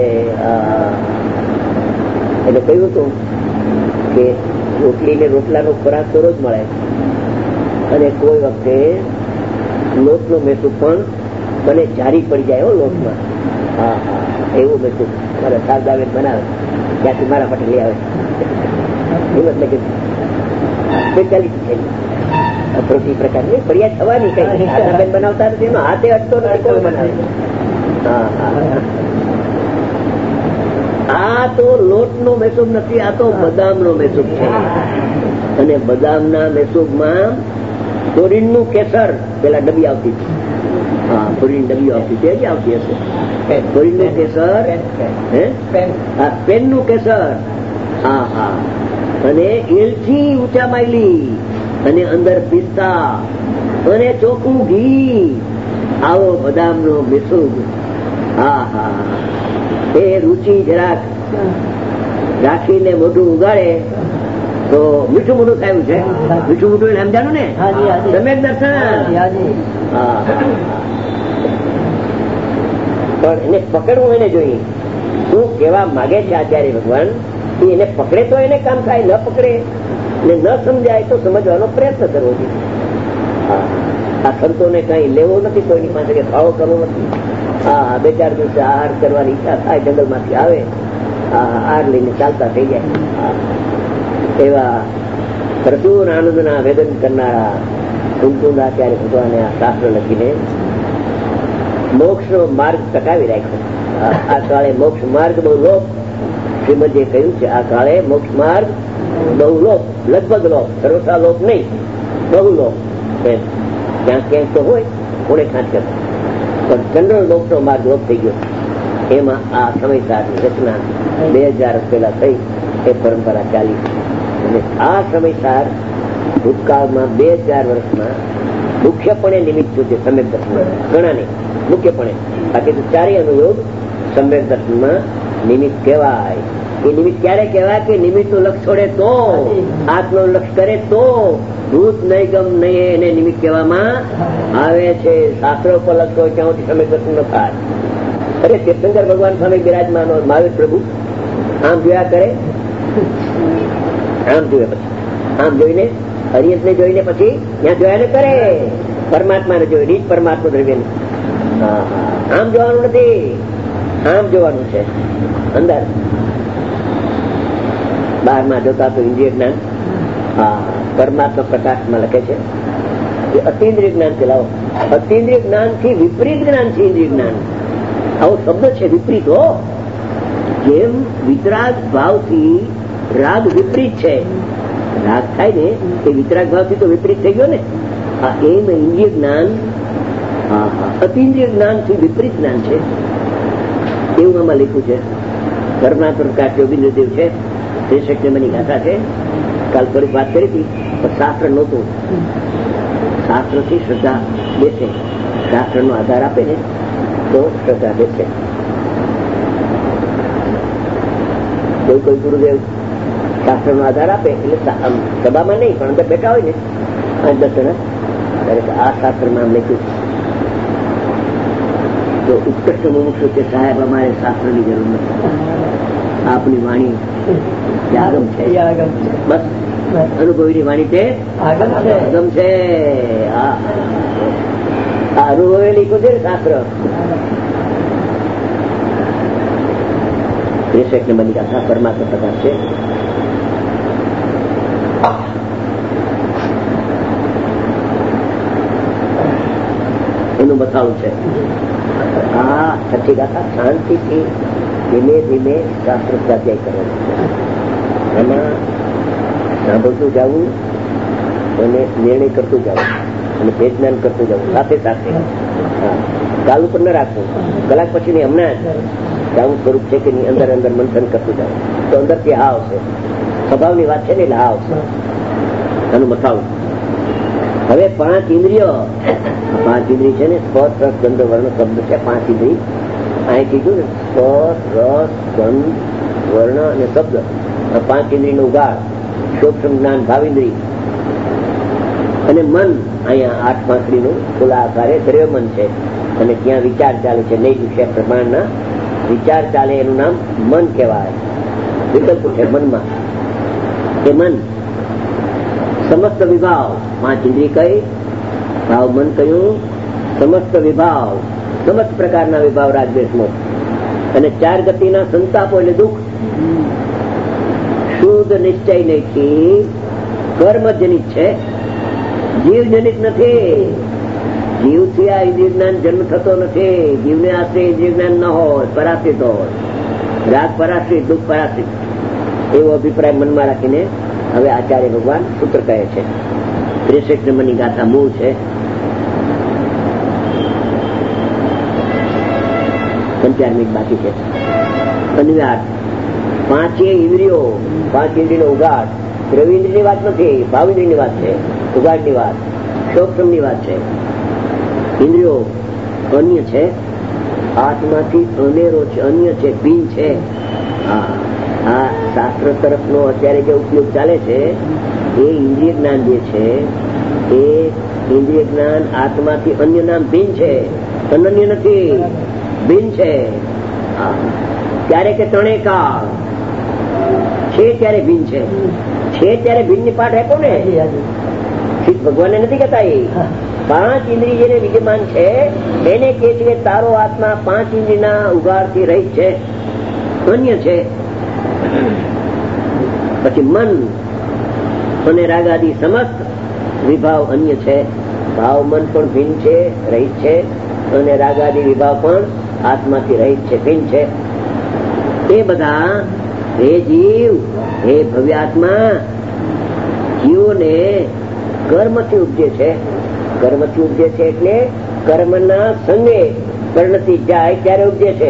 એટલે કહ્યું હતું કે રોટલી ને રોટલાનો ખોરાક તો રોજ મળે, અને કોઈ વખતે લોટનો મેસું પણ મને જારી પડી જાય હો લોટમાં. હા હા એવું મેસું મારા સારદાવે બનાવે ત્યાંથી મારા માટે લઈ આવે. એવું એટલે કે સ્પેશિયાલિટી છે પ્રોટી પ્રકારની ફરિયાદ થવાની કઈ બેન બનાવતા નથી, એનો હાથે અટતો નથી કોઈ બનાવે. હા હા આ તો લોટ નો મેસૂબ નથી, આ તો બદામ નો મેસૂબ છે. અને બદામ ના મેસૂબ માં ફોરીન નું કેસર પેલા ડબ્બી આવતી હતી. હા ફોરીન ડબ્બી આવતી હતી, હજી આવતી હશે. ફોરીન નું કેસર, પેન નું કેસર. હા હા અને એલચી ઊંચા માયલી અને અંદર પિસ્તા અને ચોખ્ખું ઘી, આવો બદામ નો મેસૂબ એ રુચિ જરાક રાખીને મોઢું ઉગાડે તો મીઠું મોઢું થયું છે. મીઠું મોઢું એને સમજાનું ને સમ્યક દર્શન. હા, પણ એને પકડવું એને જોઈએ. શું કેવા માગે છે આચાર્ય ભગવાન, એને પકડે તો એને કામ થાય, ન પકડે ને ન સમજાય તો સમજવાનો પ્રયત્ન કરવો જોઈએ. આ સંતોને કઈ લેવો નથી કોઈની પાસે, કે ભાવો કરવો નથી. હા, બે ચાર દિવસે આહાર કરવાની ઈચ્છા થાય, જંગલ માંથી આવે, આહાર લઈને ચાલતા થઈ જાય. એવા પ્રચુર આનંદના વેદન કરનારા કુંકુંદ આચાર્ય ભગવાને આ શાસ્ત્ર લખીને મોક્ષ નો માર્ગ ટકાવી રાખ્યો. આ કાળે મોક્ષ માર્ગ બહુ લોપ, શ્રીમદે કહ્યું છે, આ કાળે મોક્ષ માર્ગ બહુ લોપ, લગભગ લોપ, સર્વથા લોપ નહીં, બહુ લોપ. ક્યાંક ક્યાંક તો હોય કોને ખાંચ કરતા, પણ જનરલ મોક્ષ નો માર્ગ લોપ થઈ ગયો. એમાં આ સમયસારની રચના બે હજાર પહેલા થઈ, એ પરંપરા ચાલી. અને આ સમયસાર ભૂતકાળમાં બે હજાર વર્ષમાં મુખ્યપણે નિમિત્ત છે સમ્યક દર્શન. ઘણા નહીં, મુખ્યપણે. બાકી તો ચારેય અનુયોગ સમ્યક દર્શનમાં નિમિત્ત કહેવાય. એ નિમિત્ત ક્યારે કહેવાય કે નિમિત્ત નું લક્ષ છોડે તો, આત્મા નું લક્ષ કરે તો ભૂત નહીં ગમ નહીં એને નિમિત્ત કહેવામાં આવે છે. શાસ્ત્રો પર લક્ષ હોય ત્યાં સુધી સમ્યક દર્શન ન થાય. અરે તીર્થંકર ભગવાન સ્વામી બિરાજમાન મહાવીર પ્રભુ આમ જોયા કરે, આમ જોયે પછી આમ જોઈને હરિયત ને જોઈને પછી ત્યાં જોયા ને કરે, પરમાત્મા ને જોઈ, નીચ પરમાત્મા દ્રવ્ય ને. આમ જોવાનું નથી, આમ જોવાનું છે અંદર. બહારમાં જોતા તો ઇન્દ્રિય જ્ઞાન, હા, પરમાત્મા પ્રકાશમાં લખે છે કે અતિન્દ્રિય જ્ઞાન ચલાવો. અતિન્દ્રિય જ્ઞાન થી વિપરીત જ્ઞાન છે ઇન્દ્રિય જ્ઞાન. આવો શબ્દ છે વિપરીત. હો, જેમ વિતરાગ ભાવથી રાગ વિપરીત છે, રાગ થાય ને એ વિતરાગ ભાવથી તો વિપરીત થઈ ગયો ને. આ એમ ઇન્દ્રિય જ્ઞાન, હા હા, અતિન્દ્રિય જ્ઞાન થી વિપરીત જ્ઞાન છે, એવું આમાં લખ્યું છે. પરમાત્મા પ્રકાશ યોગીન્દ્રદેવ છે, શ્રી શક્તિમની ગાથા છે. કાલ થોડીક વાત કરી હતી, પણ શાસ્ત્ર નહોતું. શાસ્ત્ર થી શ્રદ્ધા બેસે, શાસ્ત્ર નો આધાર આપે ને તો શ્રદ્ધા બેસે. કોઈ કોઈ ગુરુદેવ શાસ્ત્ર નો આધાર આપે એટલે સભામાં નહીં પણ અંદર બેઠા હોય ને પાંચ દસ જણા, ત્યારે આ શાસ્ત્રમાં આમ લખ્યું તો ઉત્કૃષ્ટ મુમુક્ષુ કે સાહેબ અમારે શાસ્ત્રની જરૂર નથી, આપની વાણી આગમ છે, બસ અનુભવીની વાણી તે આગમ છે. આ અનુભવે લીધું છે ને શાસ્ત્ર. ત્રેસઠ નંબરની ગાથા પરમાત્મા પ્રકાશ છે. એનું બતાવું છે. આ છઠ્ઠી ગાથા શાંતિથી ધીમે ધીમે શાસ્ત્ર સ્વાધ્યાય કરવાનું. એમાં સાંભળતું જવું અને નિર્ણય કરતું જવું અને ભેદજ્ઞાન કરતું જવું સાથે સાથે. હા, કાલ ઉપર ન રાખવું. કલાક પછી હમણાં જ આવું સ્વરૂપ છે કે અંદર અંદર મંથન કરતું જવું તો અંદરથી હા આવશે. સ્વભાવની વાત છે ને એટલે હા આવશે. આનું મથાવું. હવે પાંચ ઇન્દ્રિયો, પાંચ ઇન્દ્રિય છે ને, સ્પર્શ રસ ગંધ વર્ણ શબ્દ છે. પાંચ ઇન્દ્રિય અહીં કીધું ને, સ્પર્શ રસ ગંધ વર્ણ અને શબ્દ. આ પાંચ ઇન્દ્રિય નો ઉગાડ, સૂક્ષ્મ જ્ઞાન ભાવિન્દ્રિય અને મન. અહીંયા આઠ પાંચડી નું ખુલ્લા આકારે દ્રવ્ય મન છે અને ત્યાં વિચાર ચાલે છે. નહીં વિષય પ્રમાણના વિચાર ચાલે એનું નામ મન કહેવાય. વિકલ્પ છે મનમાં. એ મન સમસ્ત વિભાવ, પાંચ ઇન્દ્રિય કઈ, ભાવ મન કયું, સમસ્ત વિભાવ, સમસ્ત પ્રકારના વિભાવ રાજદેશમાં અને ચાર ગતિના સંતાપો એટલે દુઃખ. શુદ્ધ નિશ્ચય નથી, કર્મજનિત છે, જીવજનિત નથી. જીવથી આ ઇન્દ્રિય જ્ઞાન જન્મ થતો નથી. જીવને આશ્રય ઇન્દ્રિય જ્ઞાન ન હોય, પરાશ્રિત હોય. રાગ પરાશ્રિત, દુઃખ પરાશ્રિત, એવો અભિપ્રાય મનમાં રાખીને હવે આચાર્ય ભગવાન સૂત્ર કહે છે. ત્રેસઠ નંબરની ગાથા મૂળ છે. પંચાર મિનિટ બાકી છે. અન્વયાર્થ, પાંચે ઇન્દ્રિયો, પાંચ ઇન્દ્રિયનો ઉગાડ. દ્રવ્ય ઇન્દ્રિયની વાત નથી, ભાવ ઇન્દ્રિયની વાત છે. ઉગાડની વાત, સૂક્ષ્મની વાત છે. ઇન્દ્રિયો અન્ય છે આત્માથી અનેરો છે, અન્ય છે, ભિન્ન છે. હા, આ શાસ્ત્ર તરફનો અત્યારે જે ઉપયોગ ચાલે છે એ ઇન્દ્રિય જ્ઞાન જે છે એ ઇન્દ્રિય જ્ઞાન આત્માથી અન્ય નામ ભિન્ન છે, અનન્ય નથી, ભિન્ન છે. ત્યારે કે ત્રણેય કાળ છે ત્યારે ભિન્ન છે, છે ત્યારે ભિન્ન ની પાઠ આપ્યો ને. ભગવાનને નથી કહેતા એ પાંચ ઇન્દ્રિય જેને વિદ્યમાન છે એને કે છે કે તારો આત્મા પાંચ ઇન્દ્રિયના ઉગાડથી રહિત છે, અન્ય છે. પછી મન અને રાગાદી સમસ્ત વિભાવ અન્ય છે. ભાવ મન પણ ભિન્ન છે, રહિત છે, અને રાગાદી વિભાવ પણ આત્માથી રહિત છે, ભિન્ન છે. એ બધા હે જીવ, હે ભવ્ય આત્મા, જીવોને કર્મથી ઉપજે છે. કર્મથી ઉપજે છે એટલે કર્મના સંગે પરિણતિ જાય ત્યારે ઉપજે છે.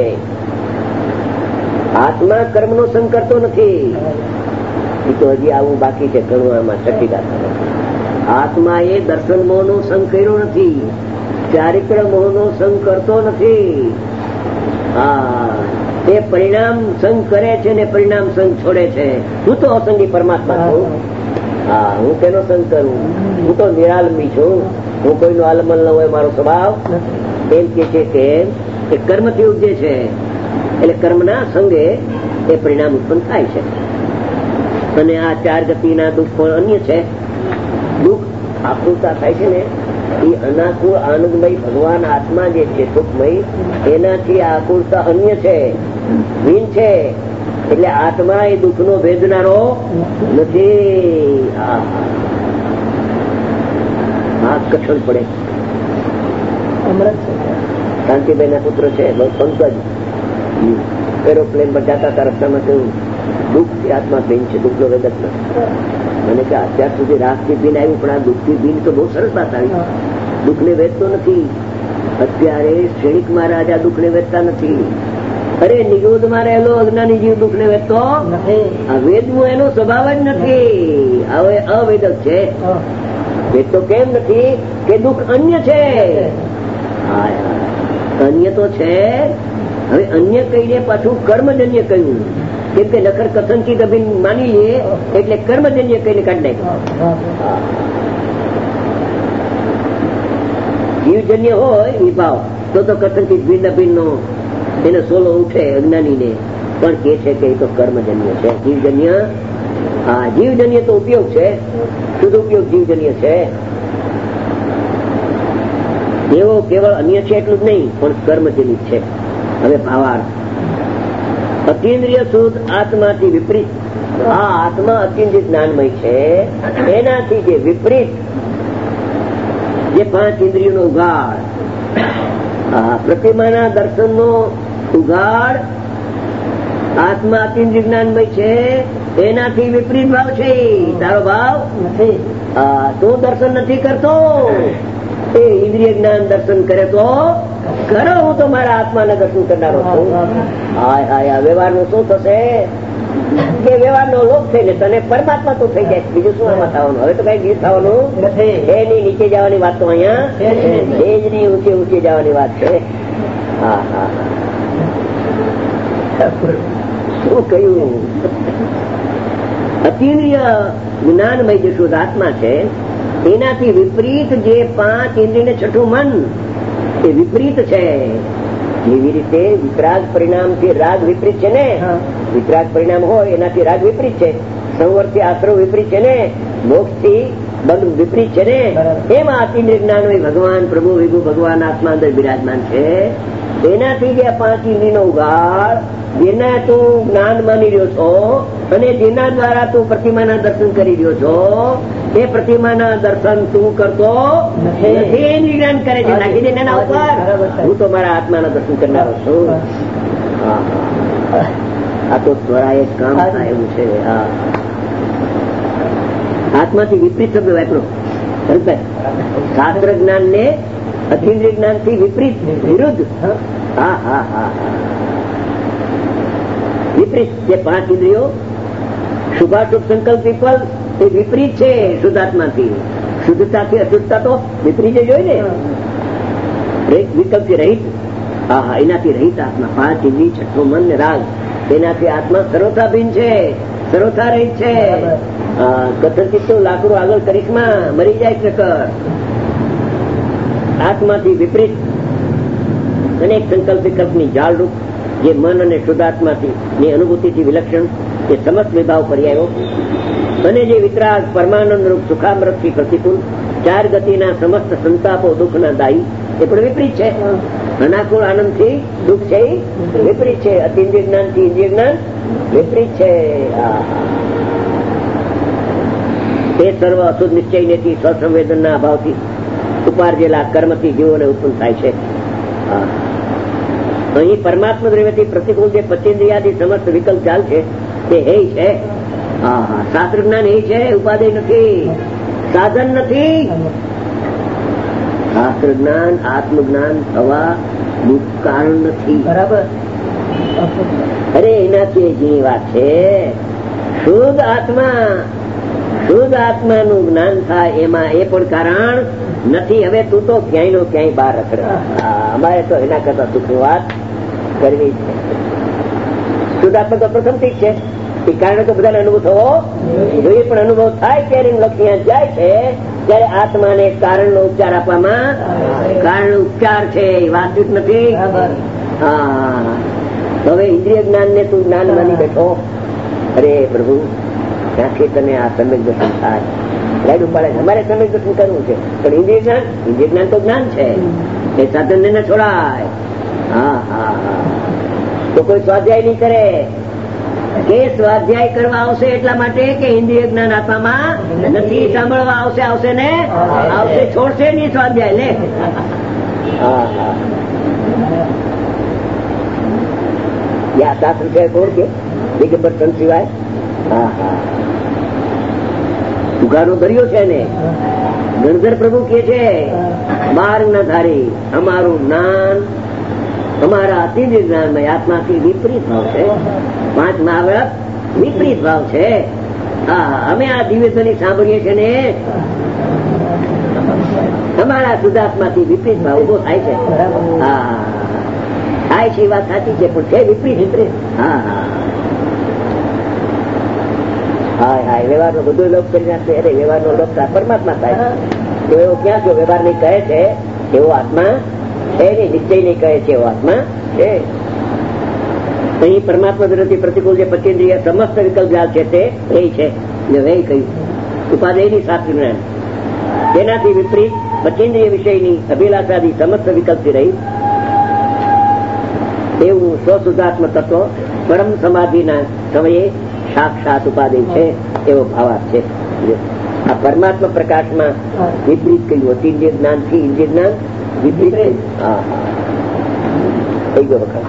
આત્મા કર્મનો સંગ કરતો નથી. એ તો હજી આવું બાકી છે ઘણું આમાં શક્તિદાર. આત્માએ દર્શન મોહનો સંગ કર્યો નથી, ચારિત્ર મોહનો સંગ કરતો નથી. હા, તે પરિણામ સંગ કરે છે ને પરિણામ સંગ છોડે છે. હું તો અસંગી પરમાત્મા છું. હા, હું તેનો સંગ કરું. હું તો નિરાલંબી છું. હું કોઈનો આલમલ ન હોય મારો સ્વભાવ. એમ કે છે કે કર્મથી ઉપજે છે એટલે કર્મના સંગે એ પરિણામ ઉત્પન્ન થાય છે. અને આ ચાર ગતિના દુઃખ પણ અન્ય છે. દુઃખ આકૃતા થાય છે ને એ અનાકુળ આનંદમય ભગવાન આત્મા જે છે સુખમય, એનાથી આકુળતા અન્ય છે, ભિન્ન છે. એટલે આત્મા એ દુઃખ નો ભેદનારો નથી. આ કઠણ પડે. શાંતિભાઈ ના પુત્ર છે પંકજ, એરોપ્લેન પર જતા હતા, રસ્તામાં કહ્યું દુઃખ થી આત્મા ભિન્ન છે, દુઃખ નો વેદ જ નથી. મને કે અત્યાર સુધી રાગ થી ભિન્ન આવ્યું પણ આ દુઃખ થી ભિન્ન તો બહુ સરસ વાત આવી. દુઃખ ને વેચતો નથી. અત્યારે શ્રેણિક મહારાજ આ દુઃખ ને વેચતા નથી. અરે નિરોધ માં રહેલો અજ્ઞાની જીવ દુઃખ ને વેચતો આ વેદ નું એનો સ્વભાવ જ નથી. હવે અવેદક છે. વેદ તો કેમ નથી કે દુઃખ અન્ય છે. અન્ય તો છે. હવે અન્ય કહીને પાછું કર્મજન્ય કહ્યું. કેમ કે નખર કથનથી કભી માની લઈએ એટલે કર્મજન્ય કહીને કાઢી નાખ્યું. જીવજન્ય હોય વિભાવ તો તો કથનથી ભિન્ન ભિન્ન નો એને સોલો ઉઠે અજ્ઞાની ને, પણ કે છે કે એ તો કર્મજન્ય છે. જીવજન્ય, હા જીવજન્ય તો ઉપયોગ છે, શુદ્ધ ઉપયોગ જીવજન્ય છે. એવો કેવળ અન્ય છે એટલું જ નહીં પણ કર્મજન્ય છે. હવે ભાવાર્થ અતિન્દ્રિય શુદ્ધ આત્માથી વિપરીત. આ આત્મા અતિન્દ્રિય જ્ઞાનમય છે, એનાથી જે વિપરીત જે પાંચ ઇન્દ્રિયોનો ઉગાડ, પ્રતિમાના દર્શનનો ઉગાડ આત્મા અતિન્દ્રિય જ્ઞાનમય છે, એનાથી વિપરીત ભાવ છે. તારો ભાવ નથી. તું દર્શન નથી કરતો, એ ઇન્દ્રિય જ્ઞાન દર્શન કરે તો કરો. હું તો મારા આત્માના દર્શન કરનારો છું. હાય હાય, વ્યવહારનું શું થશે કે વ્યવહારનો લોપ થઈને તને પરમાત્મા તો થઈ જાય. બીજું શું આમાં થવાનું? હવે તો કઈ ગીત થવાનું નથી. એની નીચે જવાની વાત તો અહીંયા એ જ ની ઊંચી ઊંચી જવાની વાત છે. હા હા, શું કહ્યું? અતિન્દ્રિય જ્ઞાનમય જે શુદ્ધ આત્મા છે એનાથી વિપરીત જે પાંચ ઇન્દ્રિય ને છઠ્ઠું મન એ વિપરીત છે. જેવી રીતે વિતરાગ પરિણામ થી રાગ વિપરીત છે ને, વિતરાગ પરિણામ હોય એનાથી રાગ વિપરીત છે, સંવર થી આશ્રવ વિપરીત છે ને, મોક્ષ થી બંધ વિપરીત છે ને, એમાં અતિન્દ્રિય જ્ઞાન હોય ભગવાન પ્રભુ વિભુ ભગવાન આત્મા અંદર બિરાજમાન છે. એનાથી જે પાંચ ઇન્દ્રિય નો ઉગાડ જેના તું જ્ઞાન માની રહ્યો છો અને જેના દ્વારા તું પ્રતિમાના દર્શન કરી રહ્યો છો, એ પ્રતિમાના દર્શન તું કરતો નથી. જ્ઞાન કરે છે નાખી દે એના ઉપર. હું તો મારા આત્માના દર્શન કરનારો છું. આ તો ત્વરાએ કામ થાય એવું છે. હા, આત્માથી વિપરીત શબ્દ વાપરો. શાસ્ત્ર જ્ઞાન ને અતિન્દ્રિય જ્ઞાન થી વિપરીત, વિરુદ્ધ. હા હા હા હા, વિપરીત. જે પાંચ ઇન્દ્રિયો શુભાશુભ સંકલ્પ વિકલ્પ એ વિપરીત છે શુદ્ધાત્માથી. શુદ્ધતાથી અશુદ્ધતા તો વિપરીત જ હોય ને. વિકલ્પ થી રહિત હા હા, એનાથી રહિત આત્મા, પાંચ ઇન્દ્રિય, છઠ્ઠો મન ને રાગ, એનાથી આત્મા સર્વથા ભિન્ન છે, સર્વથા રહિત છે. કથનથી તો લાકડું આગળ કરીશમાં મરી જાય છે. આત્માથી વિપરીત અનેક સંકલ્પ વિકલ્પની જાળરૂપ જે મન અને શુદ્ધાત્માથી ની અનુભૂતિથી વિલક્ષણ એ સમસ્ત વિભાવ પર્યાયો અને જે વિતરાગ પરમાનંદ રૂપ સુખામૃતથી પ્રતિકૂળ ચાર ગતિના સમસ્ત સંતાપો દુઃખના દાયી એ પણ વિપરીત છે. અનાકુળ આનંદથી દુઃખ છે વિપરીત છે. અતિન્દ્રિય જ્ઞાન થી ઇન્દ્રિય જ્ઞાન વિપરીત છે. તે સર્વ અશુદ્ધ નિશ્ચયથી સ્વસંવેદનના અભાવથી ઉપાર્જેલા કર્મથી જીવોને ઉત્પન્ન થાય છે. અહીં પરમાત્મા દ્રવ્યથી પ્રતિકૂળ જે પચેન્દ્રિયાથી સમસ્ત વિકલ્પ ચાલ છે તે હે છે. હા હા, શાસ્ત્ર જ્ઞાન એ છે, ઉપાધિ નથી, સાધન નથી. શાસ્ત્ર જ્ઞાન આત્મજ્ઞાન થવા કારણ નથી. બરાબર. અરે એનાથી જેની વાત છે, શુદ્ધ આત્મા, શુદ્ધ આત્માનું જ્ઞાન થાય એમાં એ પણ કારણ નથી. હવે તું તો ક્યાંય નો ક્યાંય બહાર રખડે. અમારે તો એના કરતા સુખની વાત કરવી છે. શુદ્ધ આત્મા તો પ્રથમ ઠીક છે, એ કારણે તો બધાને અનુભવ થવો જોઈએ, પણ અનુભવ થાય ત્યારે લક્ષ્ય જાય છે ત્યારે આત્માને કારણનો ઉપચાર આપવામાં કારણ ઉપચાર છે, એ વાસ્તવિક નથી. હા, હવે ઇન્દ્રિય જ્ઞાન ને તું જ્ઞાન માની બેઠો. અરે પ્રભુ, ત્યાંથી તને આ સમ્યક દર્શન થાય. લાઈડ ઉપાડે અમારે સમ્યક દર્શન કરવું છે, પણ ઇન્દ્રિય જ્ઞાન, ઇન્દ્રિય જ્ઞાન તો જ્ઞાન છે, એ સાધન ને છોડાય. હા હા હા, તો કોઈ સ્વાધ્યાય નહીં કરે કે સ્વાધ્યાય કરવા આવશે એટલા માટે કે ઇન્દ્રિય જ્ઞાન આપવામાં નથી, સાંભળવા આવશે આવશે ને આવશે, છોડશે નહીં સ્વાધ્યાય. લે હા હા, યા શાસ્ત્ર છે કોણ કે દિગંબર સંત સિવાય. હા હા, સુગાનો દરિયો છે ને. ગણધર પ્રભુ કે છે માર્ગ ના ધારી અમારું જ્ઞાન અમારા અતિન્દ્રિય જ્ઞાનમાં આત્માથી વિપરીત ભાવ છે. પાંચ મહાવ્રત વિપરીત ભાવ છે. હા, અમે આ દિવ્ય ધ્વનિ સાંભળીએ છીએ ને અમારા શુદ્ધાત્માથી વિપરીત ભાવ ઉભો થાય છે. હા, થાય છે, વાત સાચી છે, પણ છે વિપરીત વિપરીત. હા હા હાય હાય, વ્યવહારનો બધો લોપ કરી નાખશે. અરે વ્યવહારનો લોપ પરમાત્મા થાય તો એવો ક્યાં જો વ્યવહાર નહીં કહે છે એવો આત્મા છે નહીં, નિશ્ચય નહીં કહે છે એવો આત્મા છે. અહીં પરમાત્મા દ્રષ્ટિ પ્રતિકૂળ જે પચેન્દ્રિય સમસ્ત વિકલ્પ જાલ છે તે એ છે ને વે કહ્યું ઉપાદેયની શાસ્ત્ર જ્ઞાન, તેનાથી વિપરીત પચેન્દ્રિય વિષયની અભિલાષાદી સમસ્ત વિકલ્પથી રહી એવું સ્વશુદ્ધાત્મ તત્વ પરમ સમાધિના સમયે સાક્ષાત ઉપાદેય છે એવો ભાવાર્થ છે. આ પરમાત્મા પ્રકાશમાં વિપરીત કહ્યું હતું. ઇન્દ્રિય જ્ઞાન થી ઇન્દ્રિય જ્ઞાન વિપરીત. હા હા, થઈ ગયો વખત.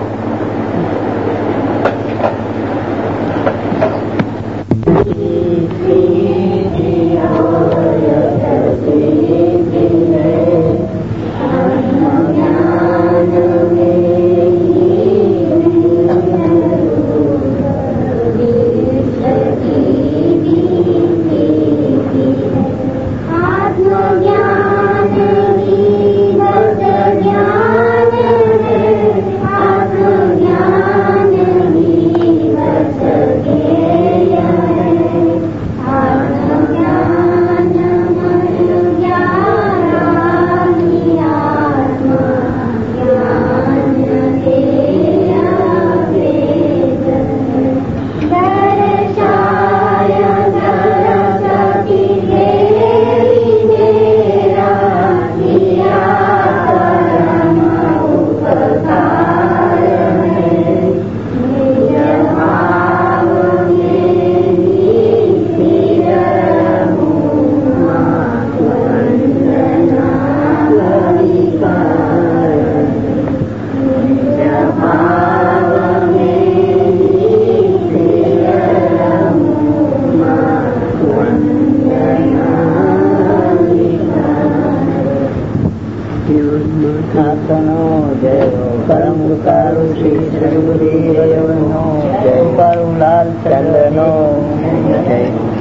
પરમલાલ ચંદ્ર નો જય.